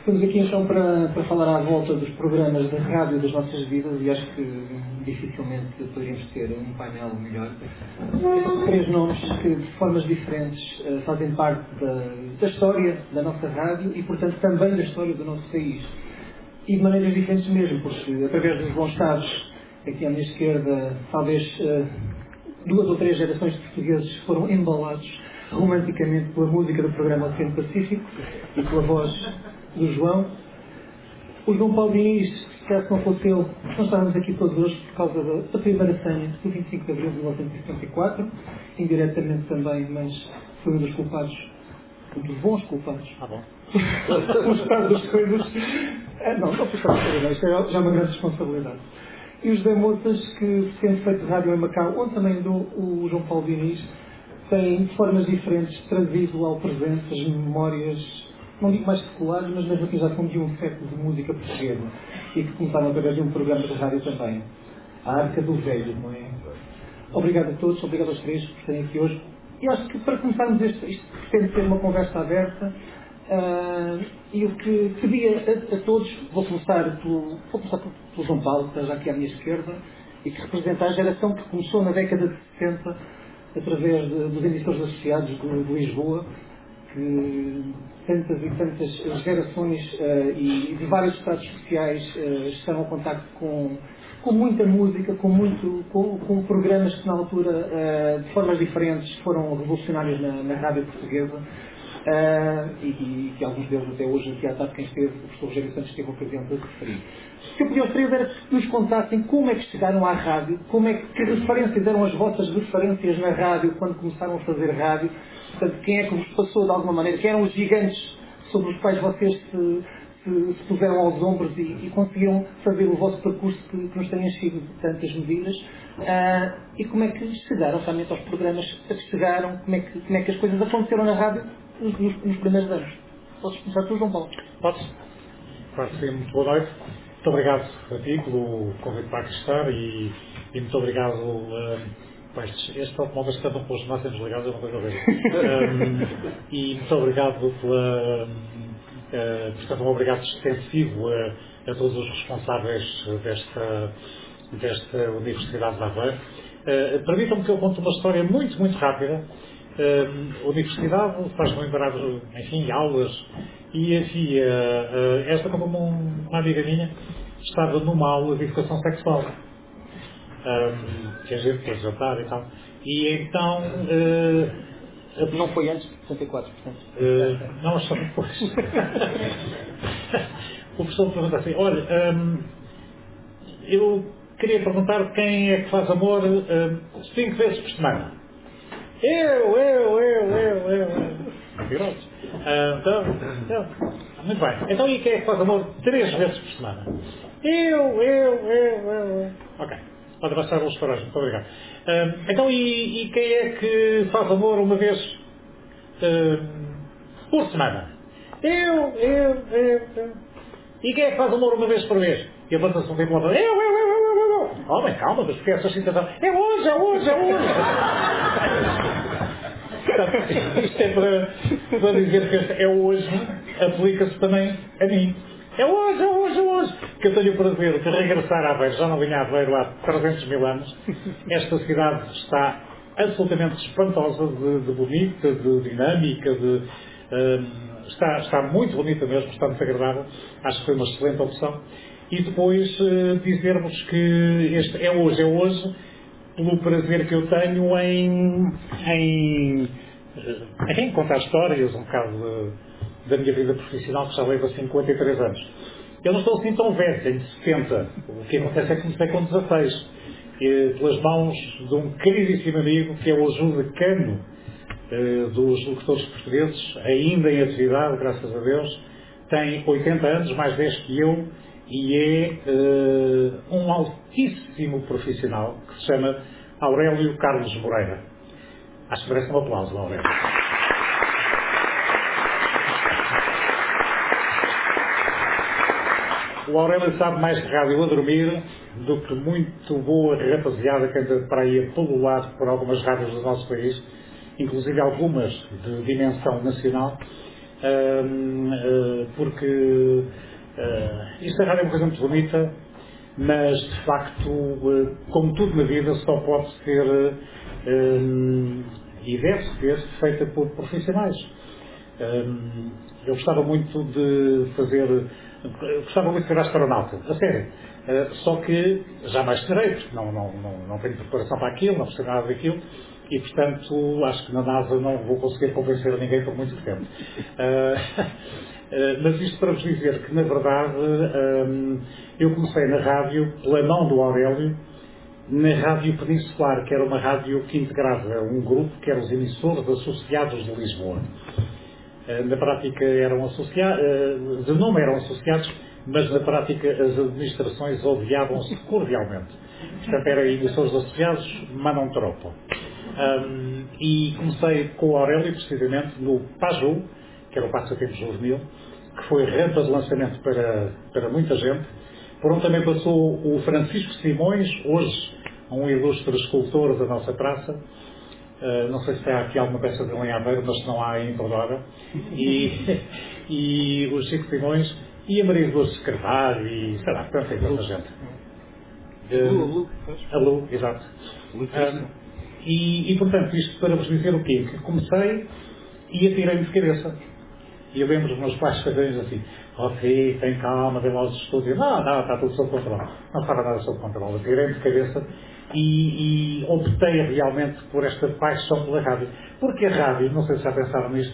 Estamos aqui então para falar à volta dos programas da rádio das nossas vidas e acho que dificilmente poderíamos ter um painel melhor. São três nomes que de formas diferentes fazem parte da história da nossa rádio e portanto também da história do nosso país. E de maneiras diferentes mesmo, porque através dos bons estados, aqui à minha esquerda, talvez duas ou três gerações de portugueses foram embalados romanticamente pela música do programa Oceano Pacífico e pela voz do João. O João Paulo Diniz, se calhar se não fosse ele, nós estávamos aqui todos hoje por causa da primeira senha do 25 de abril de 1974, indiretamente também, mas foi um dos culpados, um dos bons culpados. Ah, bom. O estado das coisas. Não foi estado, isto é já uma grande responsabilidade. E os Demotas, que tendo feito rádio em Macau, onde também andou o João Paulo Diniz, têm de formas diferentes trazido ao presente as memórias, não digo mais seculares, mas mesmo aqui já são de um século de música portuguesa e que começaram através de um programa de rádio também. A Arca do Velho, não é? Obrigado a todos, obrigado aos três por estarem aqui hoje. E acho que para começarmos isto pretende ser uma conversa aberta. E o que pedia a todos, vou começar pelo João Paulo, que está já aqui à minha esquerda, e que representa a geração que começou na década de 60, através dos emissores associados de Lisboa, que tantas e tantas gerações e de vários estados sociais estão em contacto com muita música, com programas que na altura, de formas diferentes, foram revolucionários na rádio portuguesa. E que alguns deles até hoje aqui à tarde quem esteve, o professor Rogério Santos teve a ocasião de referir. O que eu pedi aos três era que nos contassem como é que chegaram à rádio, que referências eram as vossas referências na rádio quando começaram a fazer rádio, portanto, quem é que vos passou de alguma maneira, quem eram os gigantes sobre os quais vocês se puseram aos ombros e conseguiram fazer o vosso percurso que nos tem enchido de tantas medidas, e como é que chegaram realmente aos programas a que chegaram, como é que as coisas aconteceram na rádio nos primeiros anos. Podes começar tu, João Paulo? Podes? Claro que sim, muito boa noite. Muito obrigado a ti pelo convite para aqui estar e muito obrigado. Este automóvel está tão pelos máximos ligados, eu não tenho a ver. E muito obrigado portanto, um obrigado extensivo a todos os responsáveis desta Universidade de Aveiro. Permitam-me que eu conte uma história muito, muito rápida. A Universidade faz-me lembrar, enfim, aulas, e havia, esta como uma amiga minha, estava numa aula de educação sexual, que a gente quer jantar e tal, e então... não foi antes de 74, portanto. Não, só depois. O professor pergunta assim, olha, eu queria perguntar quem é que faz amor 5 vezes por semana. Eu. Então, muito bem. Então, e quem é que faz amor 3 vezes por semana? Eu. Ok. Pode baixar os faróis, muito obrigado. Então, e quem é que faz amor uma vez por semana? Eu. E quem é que faz amor uma vez por mês? E levanta-se um tempo lá para eu. Homem, calma, mas porque essa excitação? É hoje. Portanto, isto é para dizer que este é hoje, aplica-se também a mim. É hoje. Que eu tenho o prazer de regressar a Aveiro. Já não vinha a Aveiro há 300 mil anos. Esta cidade está absolutamente espantosa de bonita, de dinâmica, está muito bonita mesmo, está muito agradável. Acho que foi uma excelente opção. E depois dizer-vos que este é hoje, pelo prazer que eu tenho em contar histórias um bocado da minha vida profissional, que já leva 53 anos. Eu não estou assim tão velho, tenho 70. O que acontece é que comecei com 16. Pelas mãos de um queridíssimo amigo, que é o Ajuda Cano, dos locutores portugueses, ainda em atividade, graças a Deus, tem 80 anos, mais 10 que eu, e é um altíssimo profissional, que se chama Aurélio Carlos Moreira. Acho que merece um aplauso, Aurélio. O Aurélio sabe mais de rádio a dormir do que muito boa rapaziada que anda para aí a pulular por algumas rádios do nosso país, inclusive algumas de dimensão nacional, porque isto da rádio é uma coisa muito bonita, mas de facto, como tudo na vida, só pode ser e deve ser feita por profissionais. Eu gostava muito de fazer, gostava muito de ser astronauta, a sério. Só que jamais serei, porque não tenho preparação para aquilo, não percebo nada daquilo, e portanto acho que na NASA não vou conseguir convencer ninguém por muito tempo. Mas isto para vos dizer que, na verdade, eu comecei na rádio pela mão do Aurélio, na Rádio Peninsular, que era uma rádio que integrava um grupo que eram os emissores associados de Lisboa. Na prática eram associados, de nome eram associados, mas na prática as administrações odiavam-se cordialmente. Portanto, eram emissores associados, mas não tropa. E comecei com o Aurélio, precisamente, no PAJU, que era o Passatempo Juvenil, que foi rampa de lançamento para muita gente, por onde também passou o Francisco Simões, hoje um ilustre escultor da nossa praça. Não sei se há aqui alguma peça de em Aveiro, mas se não há em Tordora. E o Chico Simões e a Maria de Lourdes Carvalho e, sei lá, tanta gente. A Lu, exato. E, portanto, isto para vos dizer o quê? Que comecei e atirei-me de cabeça. E eu lembro dos meus pais fazerem assim: ok, tem calma, vem lá os estudos. Não, está tudo sob controle. Não estava nada sob controle. Atirei-me de cabeça e optei realmente por esta paixão pela rádio. Porque a rádio, não sei se já pensaram nisto,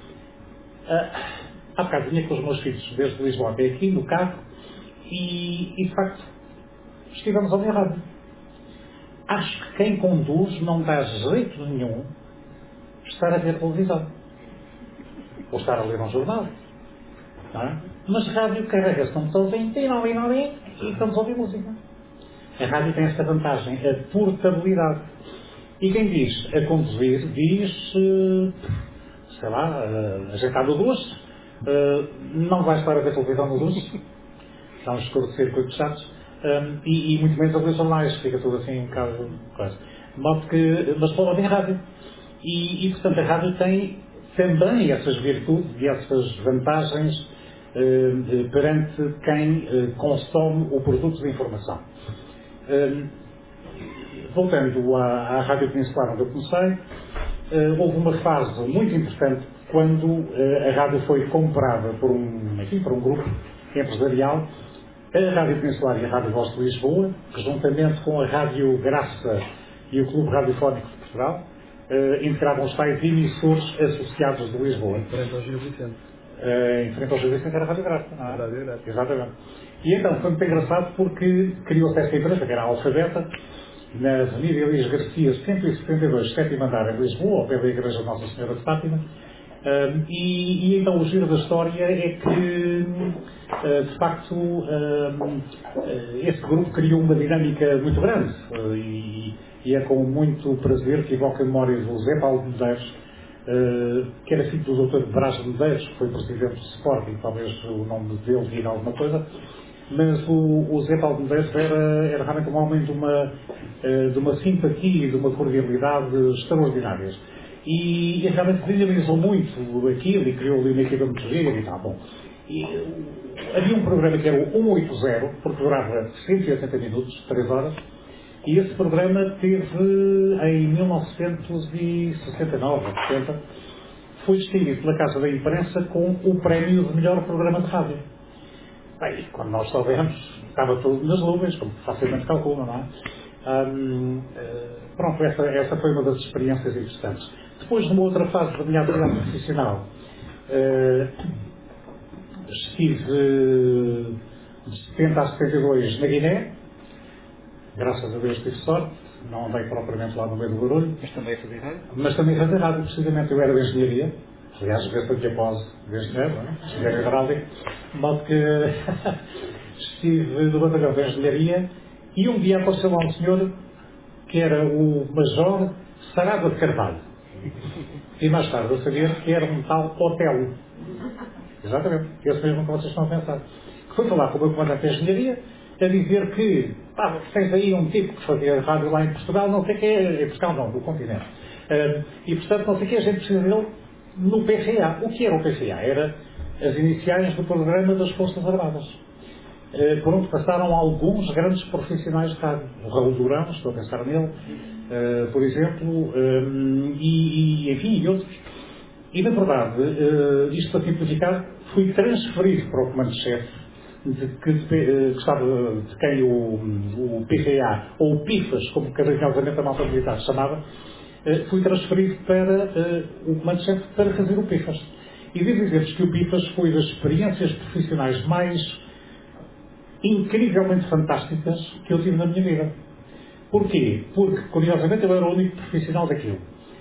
há bocado vinha com os meus filhos desde Lisboa até aqui, no carro, e de facto estivemos a ouvir a rádio. Acho que quem conduz não dá jeito nenhum estar a ver televisão. Ou estar a ler um jornal. Não é? Mas a rádio carrega-se num botãozinho, e estamos a ouvir música. A rádio tem esta vantagem, a portabilidade. E quem diz a conduzir, diz, sei lá, ajeitar o duche, não vai estar a ver televisão no duche, são os curtos-circuitos chatos, e muito menos a ver jornais, fica tudo assim um bocado quase. De modo que, mas pode ouvir rádio. E, portanto, a rádio tem também essas virtudes e essas vantagens perante quem consome o produto de informação. Voltando à Rádio Peninsular, onde eu comecei, houve uma fase muito importante quando a rádio foi comprada por um grupo empresarial, a Rádio Peninsular e a Rádio Voz de Lisboa, que juntamente com a Rádio Graça e o Clube Radiofónico de Portugal, integravam os tais emissores associados de Lisboa. Em frente ao Gil Vicente. Em frente ao Gil Vicente era a Rádio Graça. A Rádio Graça. Exatamente. E então foi muito engraçado porque criou-se esta empresa, que era a Alfabeta, na Avenida Elias Garcia, 172, sétimo andar em Lisboa, ao pé da Igreja de Nossa Senhora de Fátima. E então o giro da história é que, de facto, esse grupo criou uma dinâmica muito grande. E é com muito prazer que evoco a memória do Zé Paulo de Medeiros, que era filho do Dr. Brás de Medeiros, que foi presidente do Sporting, talvez o nome dele diga alguma coisa. Mas o Zé Paulo de Medeiros era realmente um homem de uma simpatia e de uma cordialidade extraordinárias. E realmente dinamizou muito aquilo e criou ali uma equipa muito gira e tal. Bom, havia um programa que era o 180, porque durava 180 minutos, 3 horas, e esse programa teve, em 1969, 70, foi distinguido pela Casa da Imprensa com o prémio de melhor programa de rádio. Bem, quando nós soubemos, estava tudo nas nuvens, como facilmente calculam, não é? Pronto, essa foi uma das experiências interessantes. Depois, numa outra fase da minha atividade profissional, estive de 70 a 72 na Guiné. Graças a Deus tive sorte, não andei propriamente lá no meio do barulho. Mas também a fazer rádio? Mas também a fazer rádio, precisamente. Eu era de engenharia. Aliás, vê-se aqui após de engenheiro, não é? Engenheiro hidráulico. De modo que estive no batalhão de engenharia e um dia apareceu lá um senhor que era o Major Sarada de Carvalho. E mais tarde eu sabia que era um tal Otelo. Exatamente. Esse mesmo que vocês estão a pensar. Que foi falar com o meu comandante de engenharia a dizer que tens aí um tipo que fazia rádio lá em Portugal, não sei o que é, em Portugal não, do continente. E portanto, não sei o que, a gente precisa dele no PFA. O que era o PFA? Era as iniciais do programa das Forças Armadas, por onde passaram alguns grandes profissionais de rádio. O Raul Durão, estou a pensar nele, por exemplo, enfim, e outros. E, na verdade, isto para simplificar, fui transferido para o comando-chefe de quem o PFA, ou o PIFAS, como carinhosamente a malta militar chamava, fui transferido para o comando-chefe para fazer o PIFAS. E devo dizer-vos que o PIFAS foi das experiências profissionais mais incrivelmente fantásticas que eu tive na minha vida. Porquê? Porque, curiosamente, eu era o único profissional daquilo.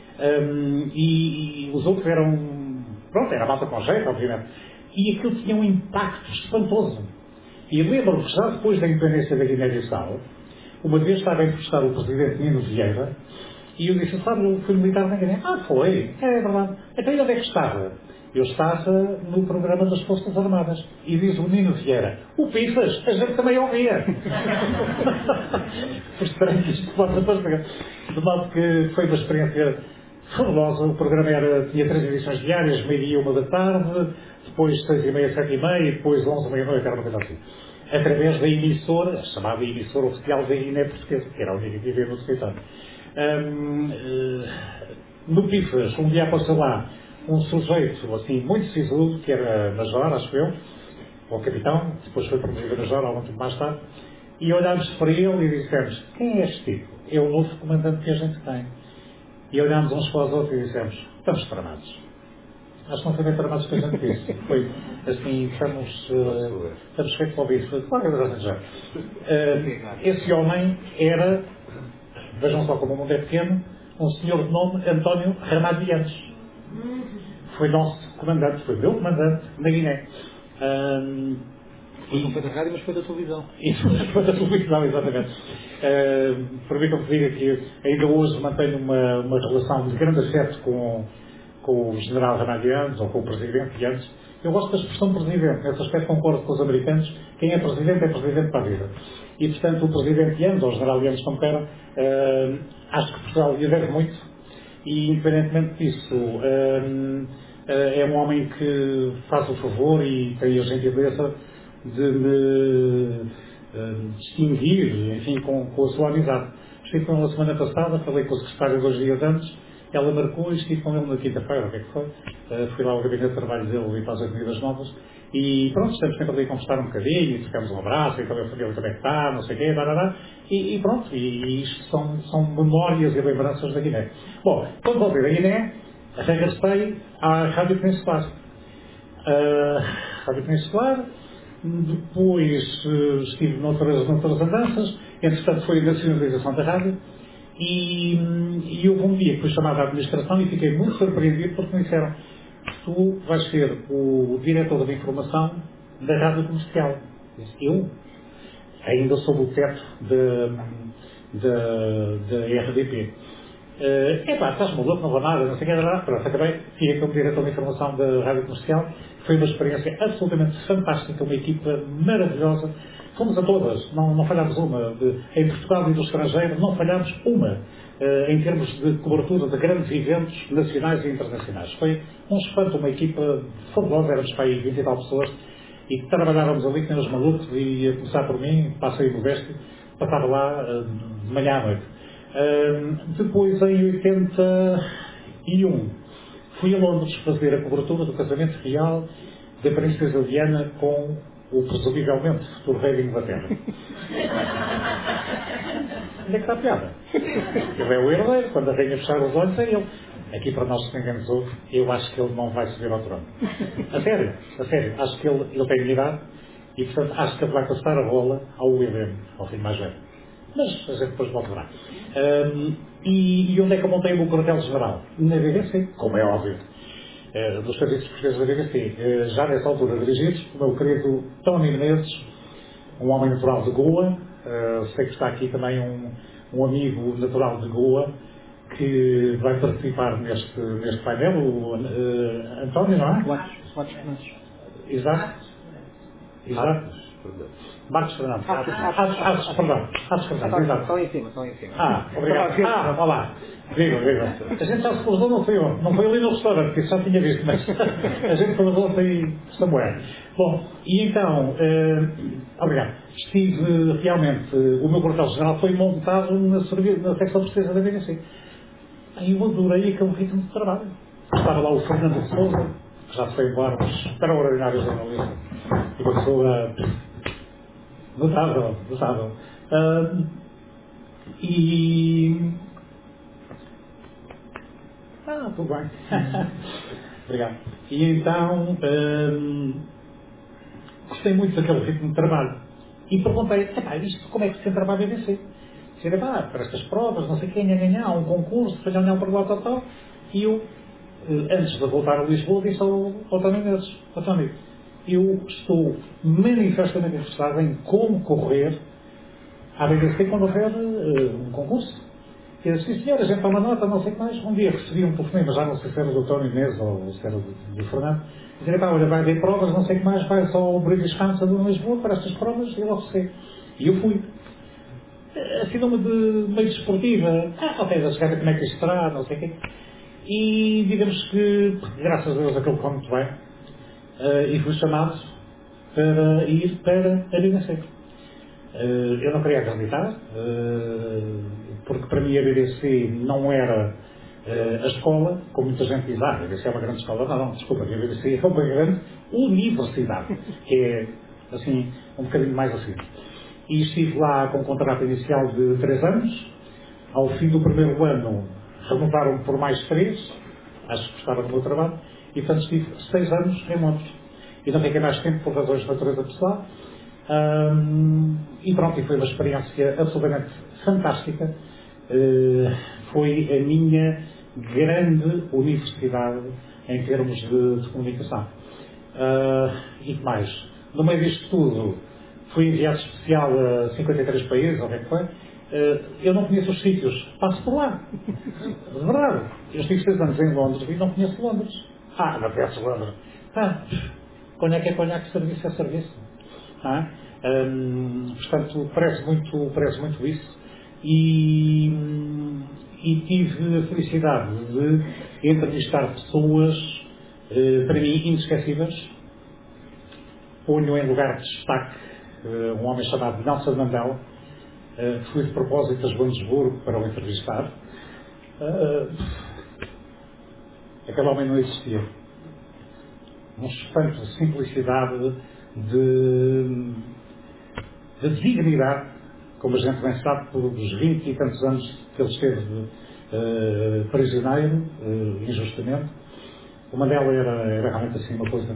E os outros eram... Pronto, era a malta com jeito, obviamente. E aquilo tinha um impacto espantoso. E lembro-me que já depois da independência da Guiné-Bissau, uma vez estava a entrevistar o presidente Nino Vieira, e eu disse, sabe, eu fui militar na Guiné. Ah, foi? É verdade. Então, onde é que estava? Eu estava no programa das Forças Armadas. E diz o Nino Vieira, o PIFAS, a gente também ouvia. Por estranho que isto possa parecer. De modo que foi uma experiência fabulosa. O programa tinha 3 edições diárias, meio-dia, 1 da tarde, depois 6h30, 7h30, e depois 11 meia-noite, era uma coisa assim. Através da emissora, a chamada emissora oficial da Guiné Portuguesa, que era a única que vivia no território. No PIFAS, um dia apareceu lá um sujeito, assim, muito sisudo, que era major, acho eu, ou capitão, depois foi promovido a major, algum tempo mais tarde, e olhámos para ele e dissemos, quem é este tipo? É o novo comandante que a gente tem. E olhámos uns para os outros e dissemos, estamos tramados. Acho que não foi bem tramados que a gente disse. Foi assim, estamos feitos para ouvir. Foi qualquer coisa assim já. Esse homem era, vejam só como o mundo é pequeno, um senhor de nome António Ramadianes. Foi nosso comandante, foi meu comandante na Guiné. Não foi da rádio, mas foi da televisão. Isso foi da televisão, exatamente. Permitam-me dizer que ainda hoje mantenho uma relação de grande afeto com o general Ramadianes, ou com o presidente de antes. Eu gosto da expressão presidente, nesse aspecto concordo com os americanos, quem é presidente para a vida. E, portanto, o presidente de anos, ou o general de anos, como queiram, acho que Portugal lhe deve muito, e, independentemente disso, é um homem que faz o favor e tem a gentileza de me distinguir, enfim, com a sua amizade. Estive com ele a semana passada, falei com o secretário 2 dias antes, ela marcou e estive com ele na quinta-feira, o que é que foi? Fui lá ao gabinete de trabalho dele e para as Avenidas Novas, e pronto, estamos sempre ali a conversar um bocadinho, e trocamos um abraço, e também a família também está, não sei o quê, e pronto, e isto são memórias e lembranças da Guiné. Bom, quando voltei da Guiné, regressei à Rádio Peninsular. Rádio Peninsular, depois estive noutras andanças, entretanto foi a nacionalização da rádio, e houve um dia que fui chamado à administração e fiquei muito surpreendido porque me disseram, tu vais ser o diretor de informação da rádio comercial. Eu? Ainda sob o teto da RDP. Estás maluco, não vou nada, não sei o que, pronto, acabei, fiquei como diretor de informação da rádio comercial. Foi uma experiência absolutamente fantástica, uma equipa maravilhosa. Fomos a todas, não falhámos uma. Em Portugal e do estrangeiro, não falhámos uma. Em termos de cobertura de grandes eventos nacionais e internacionais. Foi um espanto, uma equipa fabulosa, éramos para aí 20 e tal pessoas, e trabalhávamos ali que nem os malucos, e a começar por mim, passei o modesto, passava lá de manhã à noite. Depois, em 81, fui a Londres fazer a cobertura do casamento real da princesa Diana com o presumivelmente futuro rei de Inglaterra. Onde é que está a piada? Ele é o herdeiro, quando a rainha fechar os olhos é ele. Aqui para nós, se ninguém nos ouve, eu acho que ele não vai subir ao trono. A sério, acho que ele tem idade e, portanto, acho que ele vai passar a bola ao William, ao filho mais velho. Mas a gente depois volta lá. E onde é que eu montei o meu quartel-general? Na BBC, como é óbvio. Dos serviços portugueses da BBC. Já nessa altura dirigidos, o meu querido Tony Menezes, um homem natural de Goa. Sei que está aqui também um amigo natural de Goa, que vai participar neste painel, o António, não é? Quatro. Exato. Marcos Fernandes. Atos Fernandes, exato. Estão em cima. Obrigado. Olá. Viva. A gente já se cruzou, não foi eu. Não foi ali no restaurante, que já tinha visto, mas a gente cruzou foi Samuel. Bom, e então, obrigado. Estive realmente, o meu quartel-general foi montado na secção portuguesa da BBC. Aí eu adorei aquele ritmo de trabalho. Estava lá o Fernando de Sousa, que já se foi embora, mas extraordinário jornalista. E uma pessoa notável. Tudo bem. Obrigado. E então, gostei muito daquele ritmo de trabalho. E perguntei, isto como é que se entra para a BBC? Dizia, para estas provas, não sei quem, há um concurso, falhão para lá, tal. E eu, antes de voltar a Lisboa, disse ao Tony Menezes, Tony, eu estou manifestamente interessado em concorrer à BBC quando houver um concurso. E eu disse, senhor, a gente toma nota, não sei o que mais. Um dia recebi um telefonema, já não sei se era do Tony Menezes ou se era do Fernando, dizia, olha, vai haver provas, não sei o que mais, vai só ao British Council de Lisboa para estas provas, e eu ofereci. E eu fui. Assim, nome de meio desportiva. Ok, já chegar a como é que isto será, não sei o quê. E digamos que, graças a Deus, aquilo correu muito bem. E fui chamado para ir para a BBC. Eu não queria acreditar, porque para mim a BBC não era a escola, como muita gente diz, a BBC é uma grande escola. Não, desculpa, a BBC é uma grande universidade, que é, assim, um bocadinho mais assim. E estive lá com um contrato inicial de 3 anos. Ao fim do primeiro ano, renovaram-me por mais 3, acho que gostaram do meu trabalho, e portanto estive 6 anos em Londres. E não fiquei mais tempo por razões de natureza pessoal. E pronto, e foi uma experiência absolutamente fantástica. Foi a minha grande universidade em termos de comunicação. E que mais? No meio disto tudo, fui enviado especial a 53 países, ou o que é que foi. Eu não conheço os sítios, passo por lá. De verdade. Eu estive 6 anos em Londres e não conheço Londres. Não conheço Londres. Conhaque é conhaque, serviço é serviço. Portanto, parece muito isso. E tive a felicidade de entrevistar pessoas, para mim, inesquecíveis. Ponho em lugar de destaque um homem chamado Nelson Mandela, que fui de propósito a Joanesburgo para o entrevistar. Aquele homem não existia. Um espanto de simplicidade, de dignidade, como a gente bem sabe, pelos 20 e tantos anos que ele esteve prisioneiro, injustamente. O Mandela era realmente assim uma coisa.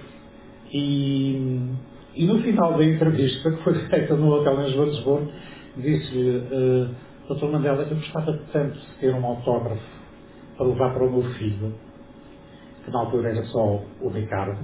E no final da entrevista, que foi feita no hotel em Joanesburgo, disse-lhe, Dr. Mandela, eu gostava tanto de ter um autógrafo para levar para o meu filho, que na altura era só o Ricardo,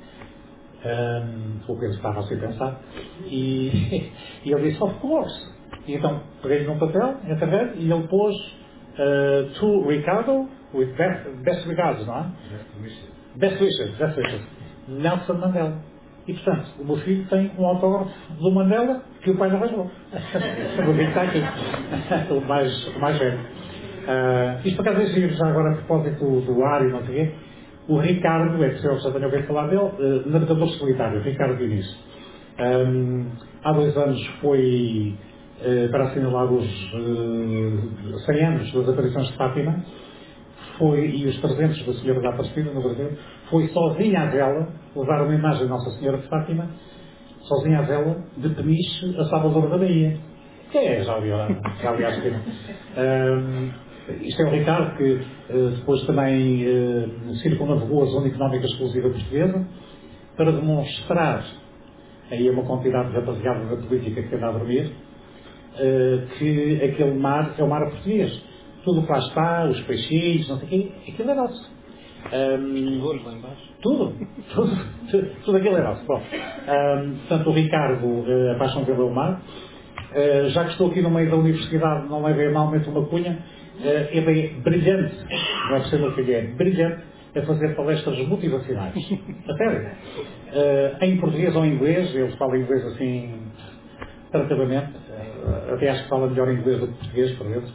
o que ele estava assim a pensar, e ele disse, of course. E então peguei num papel, entreguei, e ele pôs to Ricardo, with best regards, não é? Best wishes. Nelson Mandela. E, portanto, o meu filho tem um autógrafo do Mandela que o pai não arranjou. O meu filho está aqui. O mais velho. Isto, por acaso, é giro, já agora a propósito do ar e não sei o quê. O Ricardo, é possível que já tenha ouvido falar dele, nadador solitário, Ricardo Diniz. Há 2 anos foi para assinalar os 100 anos das aparições de Fátima. E os 300 da Senhora da Aparecida no Brasil, foi sozinha à vela levar uma imagem da Nossa Senhora de Fátima, sozinha à vela, de Peniche a Salvador da Bahia. Já aliás, isto é o Ricardo, que depois também circunnavegou a Zona Económica Exclusiva Portuguesa, para demonstrar, aí uma quantidade de rapaziada da política que anda a dormir, que aquele mar é o mar português. Tudo o que lá está, os peixinhos, não sei o quê, aquilo é nosso. Lá embaixo. Tudo aquilo é nosso. Bom, portanto, o Ricardo, a paixão dele é o mar. Já que estou aqui no meio da universidade, não levei malmente uma cunha, ele é brilhante, não é por ser meu filho, é brilhante, a fazer palestras motivacionais. A sério. Em português ou em inglês, eles falam inglês assim, tratadamente, até acho que fala melhor inglês do que português, por vezes.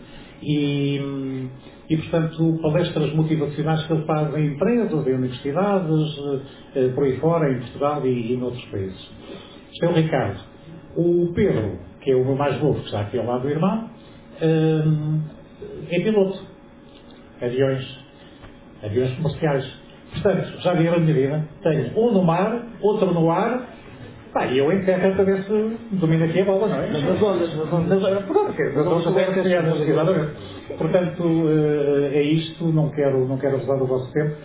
E, portanto, palestras motivacionais que ele faz em empresas, em universidades, por aí fora, em Portugal e noutros países. Isto é o Ricardo. O Pedro, que é o meu mais novo, que está aqui ao lado do irmão, é piloto. Aviões comerciais. Portanto, já viram a minha vida. Tenho um no mar, outro no ar, e eu em terra para ver se domino aqui a bola, não é? Mas nas ondas. Portanto, é isto, não quero abusar do vosso tempo.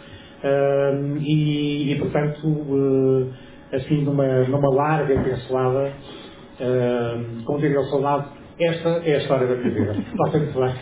Portanto, assim, numa larga pincelada, como diria ao soldado, esta é a história da minha vida. Está sempre bem.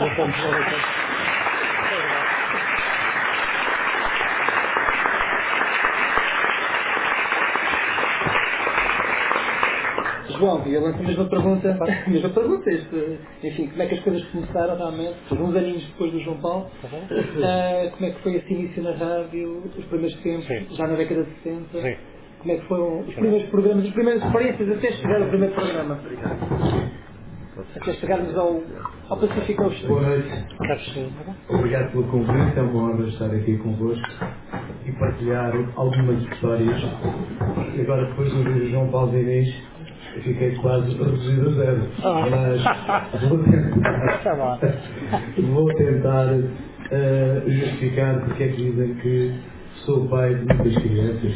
João, e eu lanço a mesma pergunta, enfim, como é que as coisas começaram realmente, uns aninhos depois do João Paulo, como é que foi esse início na rádio, os primeiros tempos, já na década de 60, como é que foram os primeiros programas, as primeiras experiências até chegar ao primeiro programa, até chegarmos ao Pacífico Ocean. Boa noite. Obrigado pelo convite, é uma honra estar aqui convosco e partilhar algumas histórias. E agora, depois de ouvir o João Paulo Diniz, fiquei quase reduzido a zero. Mas vou tentar justificar porque é que dizem que sou pai de muitas crianças.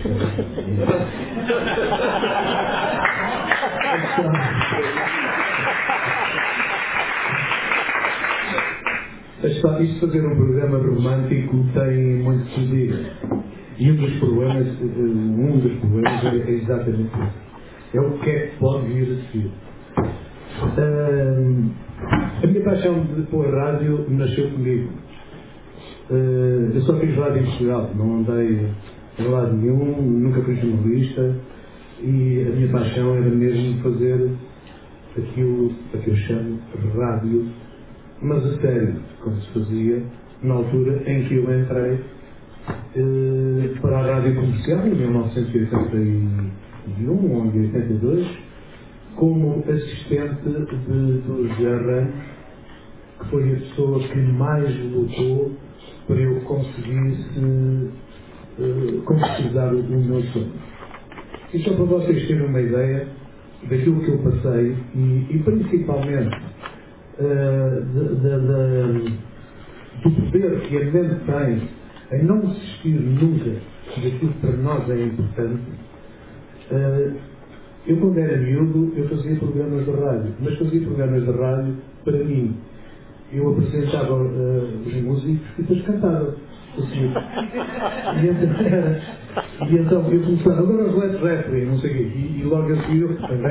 Isto de fazer um programa romântico tem muito que dizer. E um dos problemas é exatamente isso. É o que é que pode vir a seguir. A minha paixão pela rádio nasceu comigo. Eu só fiz rádio em Portugal, não andei em lado nenhum, nunca fui jornalista, e a minha paixão era mesmo fazer aquilo a que eu chamo de rádio, mas a sério, como se fazia na altura em que eu entrei para a rádio comercial, em 1981 ou em 82, como assistente do José Ramos, que foi a pessoa que mais lutou para eu conseguisse concretizar o meu sonho. E só para vocês terem uma ideia daquilo que eu passei e principalmente do poder que a mente tem em não desistir nunca daquilo que para nós é importante. Eu, quando era miúdo, eu fazia programas de rádio, mas fazia programas de rádio para mim. Eu apresentava os músicos e depois cantava. E então eu começava, agora os Led Zeppelin, não sei o quê, e logo a seguir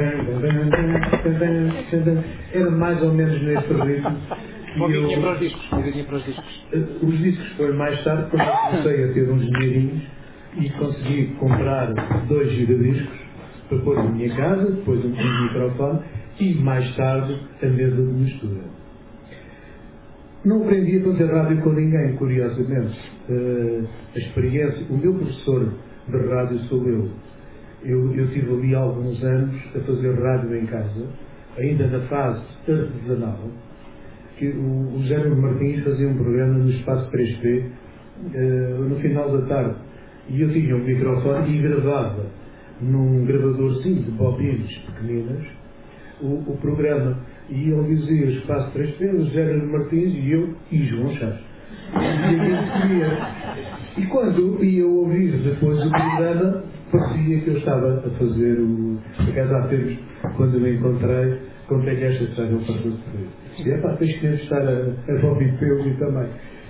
era mais ou menos neste ritmo. Para os discos. Os discos foram mais tarde, quando eu comecei a ter uns dinheirinhos e consegui comprar 2 giradiscos para pôr na minha casa, depois um microfone e mais tarde a mesa de mistura. Não aprendi a fazer rádio com ninguém, curiosamente. A experiência, o meu professor de rádio sou eu. Eu tive ali alguns anos a fazer rádio em casa, ainda na fase artesanal, que o Género Martins fazia um programa no Espaço 3P no final da tarde. E eu tinha um microfone e gravava num gravadorzinho de bobines pequeninas o programa. E ele dizia o Espaço 3P, o Género Martins e eu e João Chaves. E quando ia ouvir depois o programa, parecia que eu estava a fazer a casa há tempos, quando me encontrei, contei-lhe esta história, ele passou-se por isso. E tens que estar a ouvir teu e também.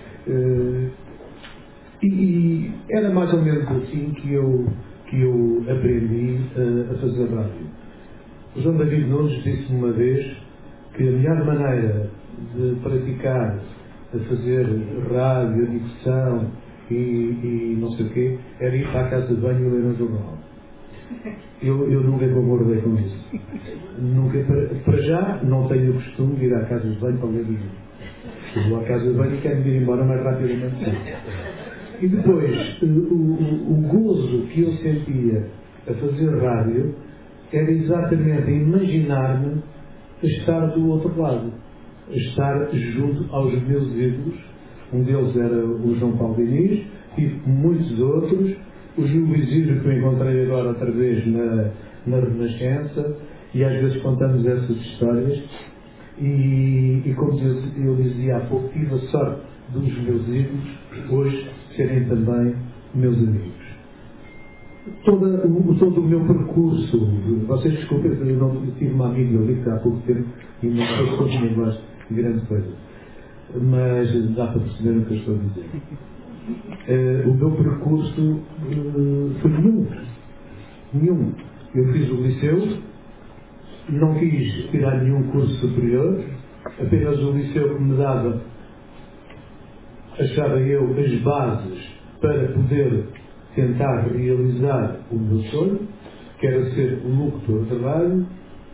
E era mais ou menos assim que eu aprendi a fazer rádio. O João David Nunes disse-me uma vez que a melhor maneira de praticar a fazer rádio, dicção e não sei o quê, era ir para a casa de banho e ler um jornal. Eu nunca concordei com isso. Nunca, para já, não tenho o costume de ir à casa de banho para ler o jornal. Eu vou à casa de banho e quero ir embora mais rapidamente. E depois, o gozo que eu sentia a fazer rádio era exatamente imaginar-me estar do outro lado, estar junto aos meus ídolos. Um deles era o João Paulo Diniz e muitos outros, o Gil Luizírio, que eu encontrei agora outra vez na Renascença, e às vezes contamos essas histórias. E como eu dizia há pouco, tive a sorte dos meus ídolos hoje serem também meus amigos. Todo o meu percurso, vocês desculpem, eu não tive uma amiga ali que há pouco tempo e não sei se nem gosto de grande coisa, mas dá para perceber o que eu estou a dizer. O meu percurso foi nenhum. Eu fiz o liceu, não quis tirar nenhum curso superior, apenas o liceu que me dava, achava eu, as bases para poder tentar realizar o meu sonho, que era ser um locutor de rádio,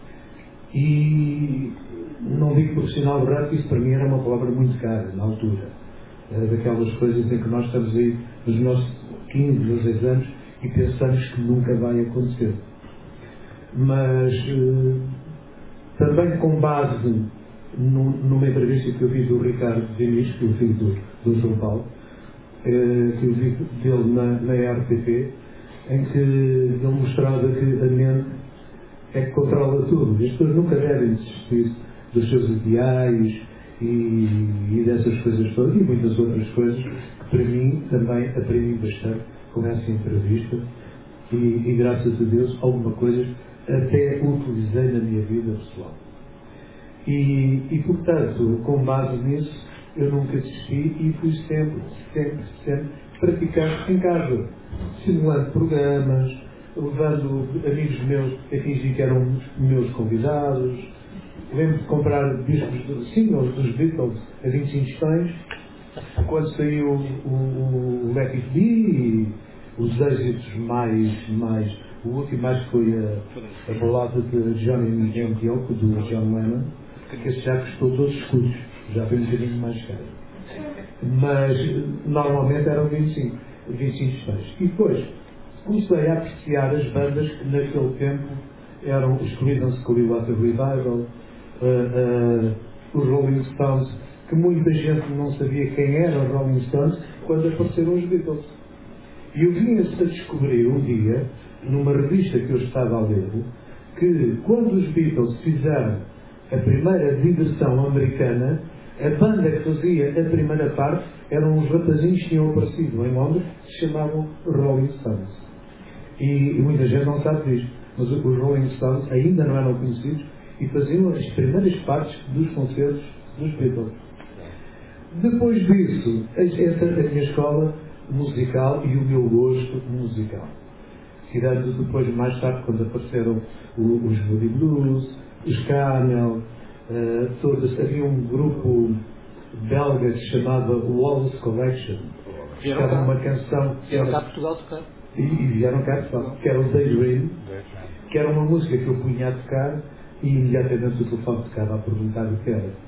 e não digo profissional de rádio, isso para mim era uma palavra muito cara na altura. Era daquelas coisas em que nós estamos aí nos nossos 15, 16 anos e pensamos que nunca vai acontecer. Mas também com base numa entrevista que eu fiz do Ricardo Diniz, que eu fiz do João Paulo, que eu vi dele na RTP, em que ele mostrava que a mente é que controla tudo. As pessoas nunca devem desistir dos seus ideais e dessas coisas todas e muitas outras coisas que para mim também aprendi bastante com essa entrevista e graças a Deus alguma coisa até utilizei na minha vida pessoal. E portanto, com base nisso, eu nunca desisti e fui sempre praticar em casa, simulando programas, levando amigos meus a fingir que eram meus convidados. Lembro de comprar discos de singles dos Beatles a 25 tostões, quando saiu o Let It Be e os êxitos mais o último mais foi a balada de Johnny and Yoko, do John Lennon, que esse já custou todos os escudos, já foi um bocadinho mais caro. Mas normalmente eram 25 tostões. E depois comecei a apreciar as bandas que naquele tempo eram os Creedence Clearwater Revival, os Rolling Stones, que muita gente não sabia quem eram os Rolling Stones quando apareceram os Beatles. E eu vinha-se a descobrir um dia, numa revista que eu estava a ler, que quando os Beatles fizeram a primeira digressão americana, a banda que fazia a primeira parte eram uns rapazinhos que tinham aparecido em Londres, que se chamavam Rolling Stones. E muita gente não sabe disto, mas os Rolling Stones ainda não eram conhecidos e faziam as primeiras partes dos concertos dos Beatles. Depois disso, essa é a minha escola musical e o meu gosto musical. Tirando depois, mais tarde, quando apareceram os Moody Blues, os Camel, havia um grupo belga que se chamava Wallace Collection, que era uma canção que vieram cá a Portugal tocar. E vieram cá a Portugal, que era o Daydream, que era uma música que eu punha a tocar e imediatamente o telefone tocava a perguntar o que era.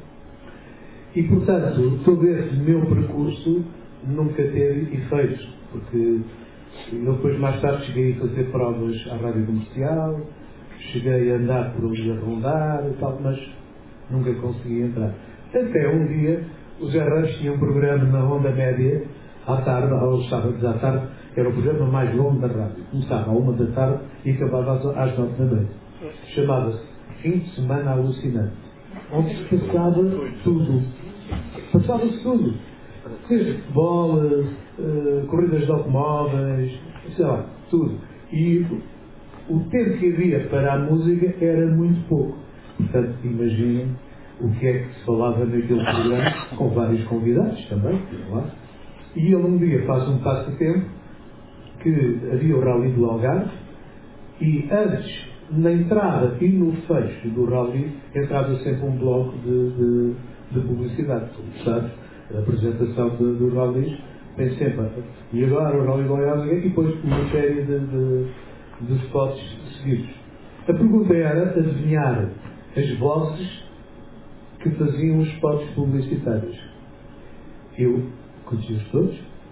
E portanto, todo esse meu percurso nunca teve efeitos, porque eu depois mais tarde cheguei a fazer provas à rádio comercial, cheguei a andar por ali a rondar e tal, mas nunca consegui entrar. Até um dia, os Herreiros tinham um programa na Onda Média, à tarde, aos sábados à tarde, que era o programa mais longo da rádio. Começava à 1 da tarde e acabava às 9 da noite. Chamava-se Fim de Semana Alucinante, onde se passava tudo. Passava-se tudo. Desde futebol, corridas de automóveis, sei lá, tudo. E o tempo que havia para a música era muito pouco. Portanto, imaginem o que é que se falava naquele programa, com vários convidados também, lá. E ele um dia faz um passatempo que havia o Rally do Algarve e antes, na entrada e no fecho do Rally, entrava sempre um bloco de publicidade. Tu sabes, a apresentação do Rally tem sempre, e agora o Rally do Algarve, e depois uma série de spots seguidos. A pergunta era adivinhar as vozes que faziam os spots publicitários. Eu conheci-os todos,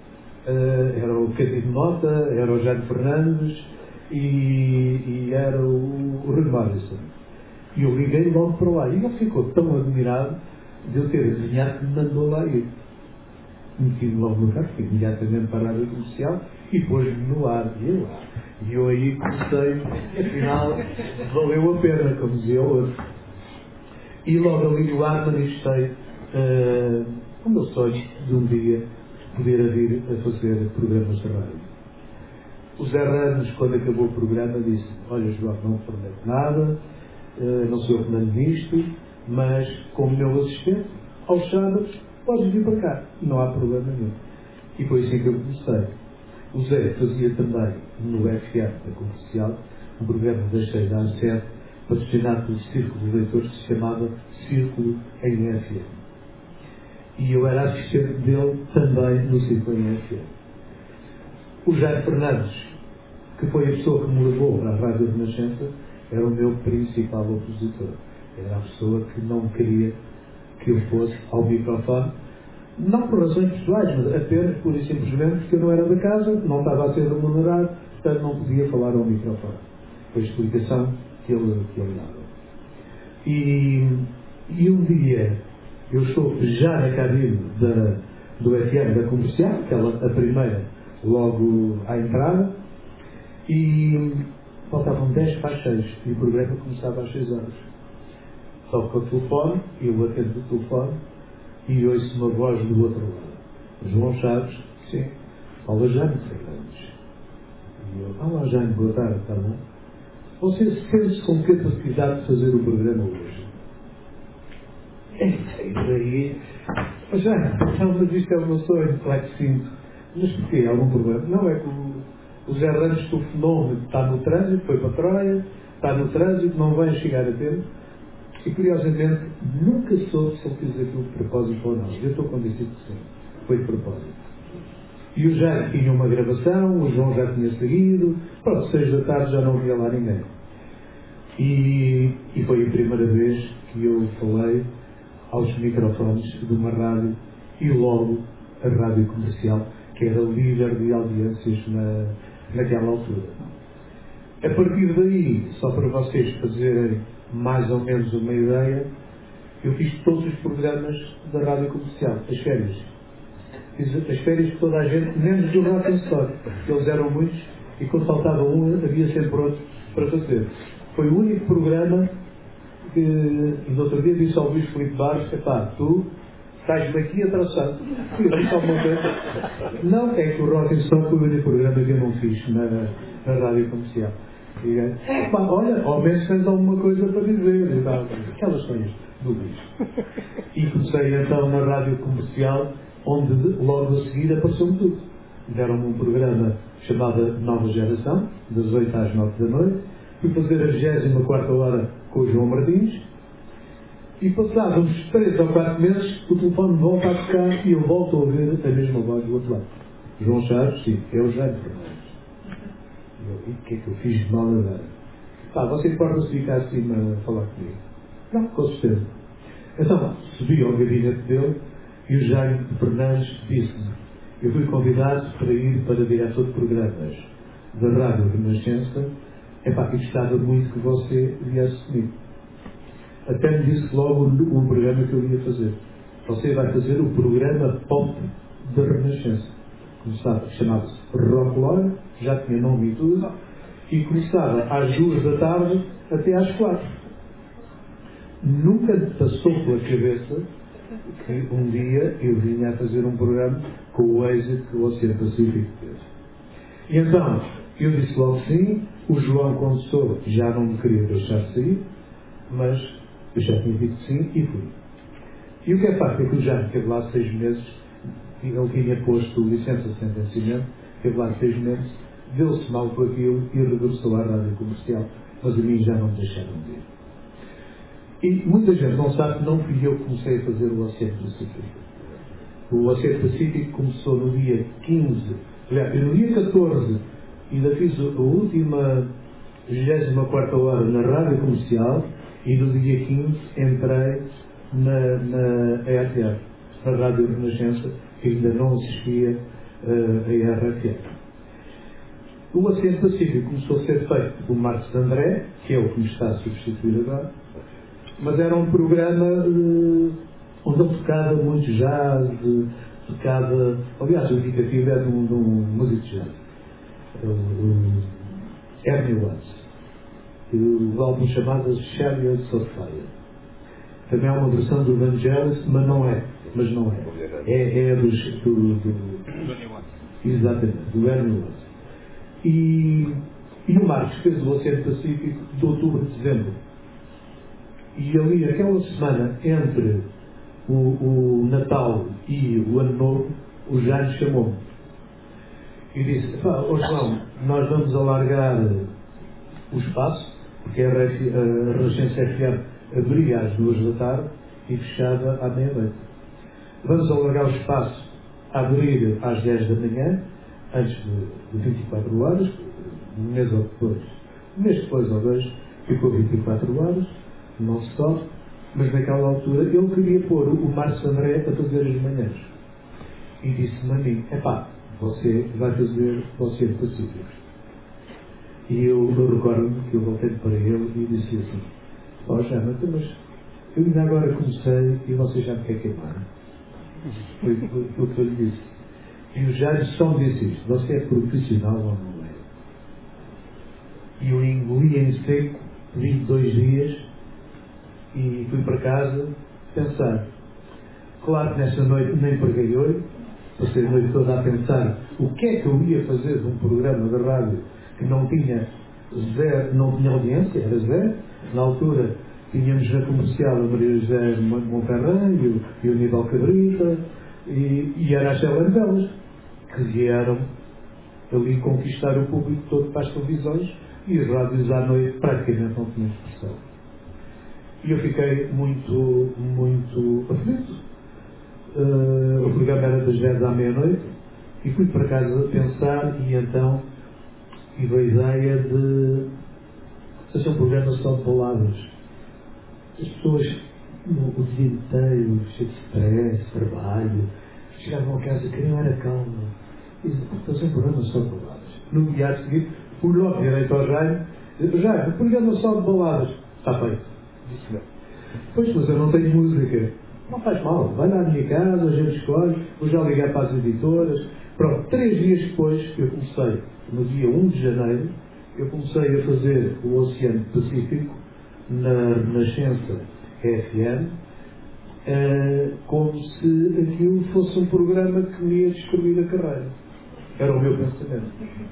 era o Cândido Mota, era o Jaime Fernandes e era o Rui Madison. E eu liguei logo para lá. E ele ficou tão admirado de eu ter adivinhado que me mandou lá ir. Meti-me logo no carro, fui imediatamente para a rádio comercial e pôs-me no ar. E eu aí comecei, afinal, valeu a pena, como dizia o outro. E logo ali no ar manifestei o meu sonho de um dia poder vir a fazer programas de rádio. O Zé Ramos, quando acabou o programa, disse: olha, João, não prometo nada, não sou eu que mando nisto, mas como meu assistente, aos sábados, podes vir para cá, não há problema nenhum. E foi assim que eu comecei. O Zé fazia também no FM da Comercial um programa das 6 às 7, patrocinado pelo Círculo de Leitores, que se chamava Círculo em FM. E eu era assistente dele também no Círculo em FM. O Jaime Fernandes, que foi a pessoa que me levou para a Rádio Renascença, era o meu principal opositor. Era a pessoa que não queria que eu fosse ao microfone, não por razões pessoais, mas apenas, pura e simplesmente, porque eu não era da casa, não estava a ser remunerado, portanto não podia falar ao microfone. Foi a explicação que ele dava. E um dia, eu estou já na cabine do FM da Comercial, a primeira, logo à entrada, e faltavam 10 para as 6 e o programa começava às 6 horas. Toca o telefone, eu atendo o telefone e ouço uma voz do outro lado. João Chaves, sim, fala Jaime Fernandes. E eu: olá Jaime, boa tarde, está bom? Você sente-se com capacidade de fazer o programa hoje? E daí, Jaime, mas isto é o meu sonho, claro que sinto. Mas porquê? Algum problema? Não, é que o Zé Ramos telefonou-me, está no trânsito, foi para Troia, está no trânsito, não vai chegar a tempo. E curiosamente, nunca soube se ele fez aquilo de propósito ou não. Eu estou convencido que sim, foi de propósito. E o Jaime tinha uma gravação, o João já tinha seguido, pronto, 6 da tarde já não havia lá ninguém. E foi a primeira vez que eu falei aos microfones de uma rádio, e logo a Rádio Comercial, que era líder de audiências naquela altura. A partir daí, só para vocês fazerem mais ou menos uma ideia, eu fiz todos os programas da Rádio Comercial, as férias. Fiz as férias de toda a gente, menos do Rock and Story. Eles eram muitos e quando faltava um, havia sempre outro para fazer. Foi o único programa que, no outro dia, disse ao Luís Filipe Barros: epá, tu estás-me aqui atrasado. E eu disse alguma coisa. Não, é que o Rock and Story foi o único programa que eu não fiz na Rádio Comercial. Pá, olha, ao menos tens alguma coisa para dizer. E tal. Aquelas coisas do Luís. E comecei então na Rádio Comercial, onde logo a seguir apareceu-me tudo. Deram-me um programa chamado Nova Geração, das 8 às 9 da noite. Fui fazer a 24ª hora com o João Martins. E passados 3 ou 4 meses, o telefone volta a tocar e eu volto a ouvir a mesma voz do outro lado. João Chaves, sim, é o Jaime Fernandes. E o que é que eu fiz de mal agora? Pá, você importa-se ficar assim a falar comigo? Não, com certeza. Então, subi ao gabinete dele e o Jaime Fernandes disse-me: eu fui convidado para ir para diretor de programas da Rádio Renascença, e gostava muito que você viesse comigo. Até me disse logo o programa que eu ia fazer. Você vai fazer o programa Pop da Renascença. Começava, chamava-se Rock Lore, já tinha nome e tudo, e começava às 2 da tarde até às 4. Nunca me passou pela cabeça que um dia eu vinha a fazer um programa com o êxito que o Oceano Pacífico fez. E então, eu disse logo sim. O João, quando soube, já não me queria deixar sair, mas eu já tinha dito sim e fui. E o que é facto é que o Jaime teve lá 6 meses, ele tinha posto licença sem vencimento, teve lá 6 meses, deu-se mal por aquilo e regressou à Rádio Comercial, mas a mim já não me deixaram de ir. E muita gente não sabe que não fui eu que comecei a fazer o Oceano Pacífico. O Oceano Pacífico começou no dia 15, aliás, no dia 14, ainda fiz a última 24ª hora na Rádio Comercial, e no dia 15 entrei na RTR, na Rádio Renascença, que ainda não existia a RFM. O Oceano Pacífico começou a ser feito por Marcos André, que é o que me está a substituir agora, mas era um programa onde ele tocava muito jazz, tocava, aliás, o indicativo é de um músico de jazz, o Ernie Watts. O álbum chamado Chariots of Fire. Também há uma versão do Vangelis, mas não é. É exatamente, do Ernie Watts. E o Marcos fez o Oceano Pacífico de outubro a dezembro. E ali, aquela semana, entre o Natal e o Ano Novo, o Jaime chamou-me. E disse, João, nós vamos alargar o espaço, porque a Regência FM abria às 2 da tarde e fechava à meia-noite. Vamos alargar o espaço a abrir às 10 da manhã, antes de 24 horas, um mês depois ou dois, ficou 24 horas, não se stop, mas naquela altura ele queria pôr o Marcos André a fazer as manhãs. E disse-me a mim, você vai fazer o Oceano Pacífico. E eu recordo-me que eu voltei para ele e disse assim, Jana, mas eu ainda agora comecei e você já me quer queimar. Foi o que eu lhe disse. E o Jaime só me disse isto, você é profissional ou não é? E eu engoli em seco, 22 dias, e fui para casa pensar. Claro que nessa noite nem preguei olho, passei a noite toda a pensar o que é que eu ia fazer de um programa de rádio que não tinha audiência, era zero. Na altura tínhamos na comercial a Maria José Monferrand e o Aníbal Cabrita e era as Celandelas que vieram ali conquistar o público todo para as televisões e as rádios à noite praticamente não tinham expressão. E eu fiquei muito aflito. O programa era das 10 à meia-noite e fui para casa pensar e então tive a ideia de fazer um programa só de palavras. As pessoas o dia inteiro, cheio de stress, trabalho, chegavam a casa e queriam era calma. E diziam, fazer um programa só de palavras. No dia a seguir, fui logo direito ao Jaime, o programa só de palavras. Está feito. Disse não. Pois, mas eu não tenho música. Não faz mal, vai lá à minha casa, a gente escolhe, vou já ligar para as editoras. Pronto, 3 dias depois, eu comecei, no dia 1 de janeiro, eu comecei a fazer o Oceano Pacífico na Renascença FM, como se aquilo fosse um programa que me ia destruir a carreira. Era o meu pensamento.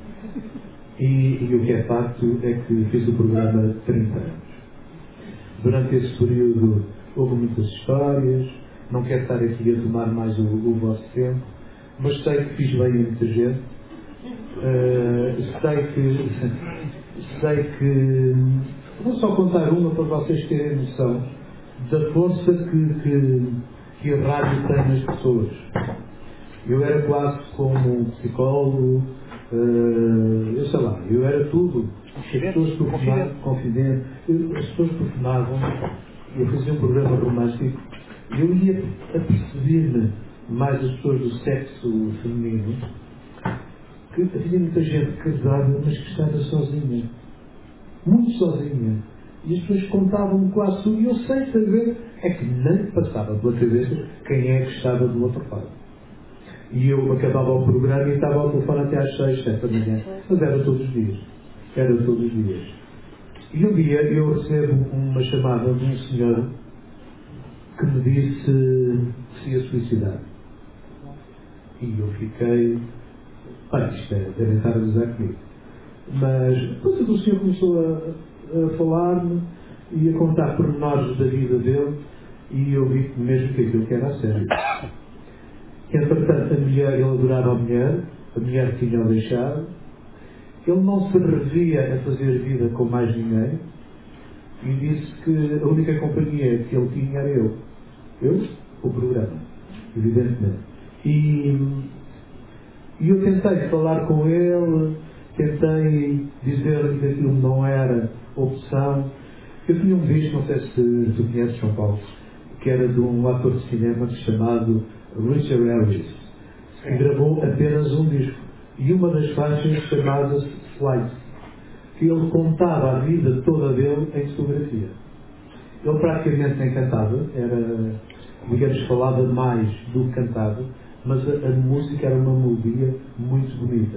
E o que é facto é que fiz o programa 30 anos. Durante esse período houve muitas histórias, não quero estar aqui a tomar mais o vosso tempo, mas sei que fiz bem a muita gente, sei que vou só contar uma para vocês terem noção da força que a rádio tem nas pessoas. Eu era quase como um psicólogo, eu era tudo. As pessoas telefonavam, confidente, as pessoas telefonavam, eu fazia um programa romântico e eu ia a perceber-me mais as pessoas do sexo feminino, que havia muita gente casada, mas que estava sozinha, muito sozinha, e as pessoas contavam-me quase tudo e eu sei saber, é que nem passava pela cabeça quem é que estava do outro lado. E eu acabava o programa e estava ao telefone até às 6, 7 da manhã, mas era todos os dias. E um dia eu recebo uma chamada de um senhor que me disse que se ia suicidar. E eu fiquei, isto devem estar a usar comigo. Mas depois o senhor começou a falar-me e a contar pormenores da vida dele e eu vi mesmo que aquilo que era a sério. Entretanto, ele adorava a mulher tinha-o deixado, ele não se revia a fazer vida com mais ninguém e disse que a única companhia que ele tinha era eu, o programa, evidentemente. E eu tentei falar com ele, tentei dizer-lhe que aquilo não era opção. Eu tinha um disco, não sei se tu conheces, João Paulo, que era de um ator de cinema chamado Richard Harris. gravou apenas um disco. E uma das faixas chamava-se Flight, que ele contava a vida toda dele em fotografia. Ele praticamente nem cantava, era, digamos, falava mais do que cantava, mas a música era uma melodia muito bonita.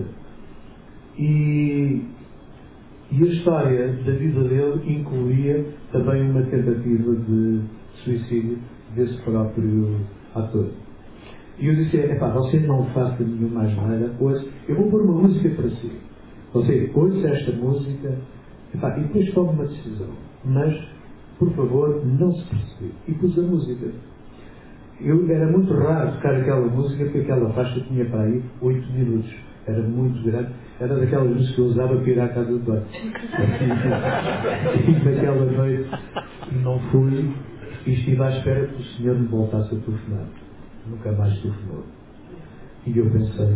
E a história da vida dele incluía também uma tentativa de suicídio desse próprio ator. E eu disse, você não faça nenhuma asneira, eu vou pôr uma música para si. Você ouça esta música, e depois tome uma decisão. Mas, por favor, não se precipite. E pus a música. Era muito raro tocar aquela música, porque aquela faixa tinha para aí 8 minutos. Era muito grande. Era daquelas músicas que eu usava para ir à casa de banho. E naquela noite não fui e estive à espera que o senhor me voltasse a telefonar. Nunca mais telefonou. E eu pensei,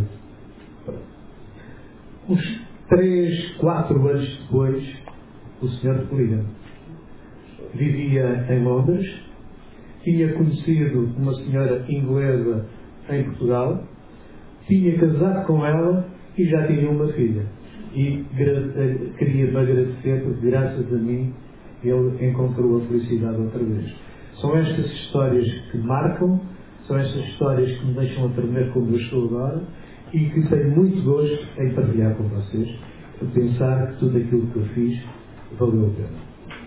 uns 3, 4 anos depois, o senhor liga. Vivia em Londres, tinha conhecido uma senhora inglesa em Portugal, tinha casado com ela e já tinha uma filha. E queria-me agradecer porque, graças a mim, ele encontrou a felicidade outra vez. São estas histórias que marcam, são estas histórias que me deixam a tremer como eu estou agora e que tenho muito gosto em partilhar com vocês, a pensar que tudo aquilo que eu fiz valeu a pena.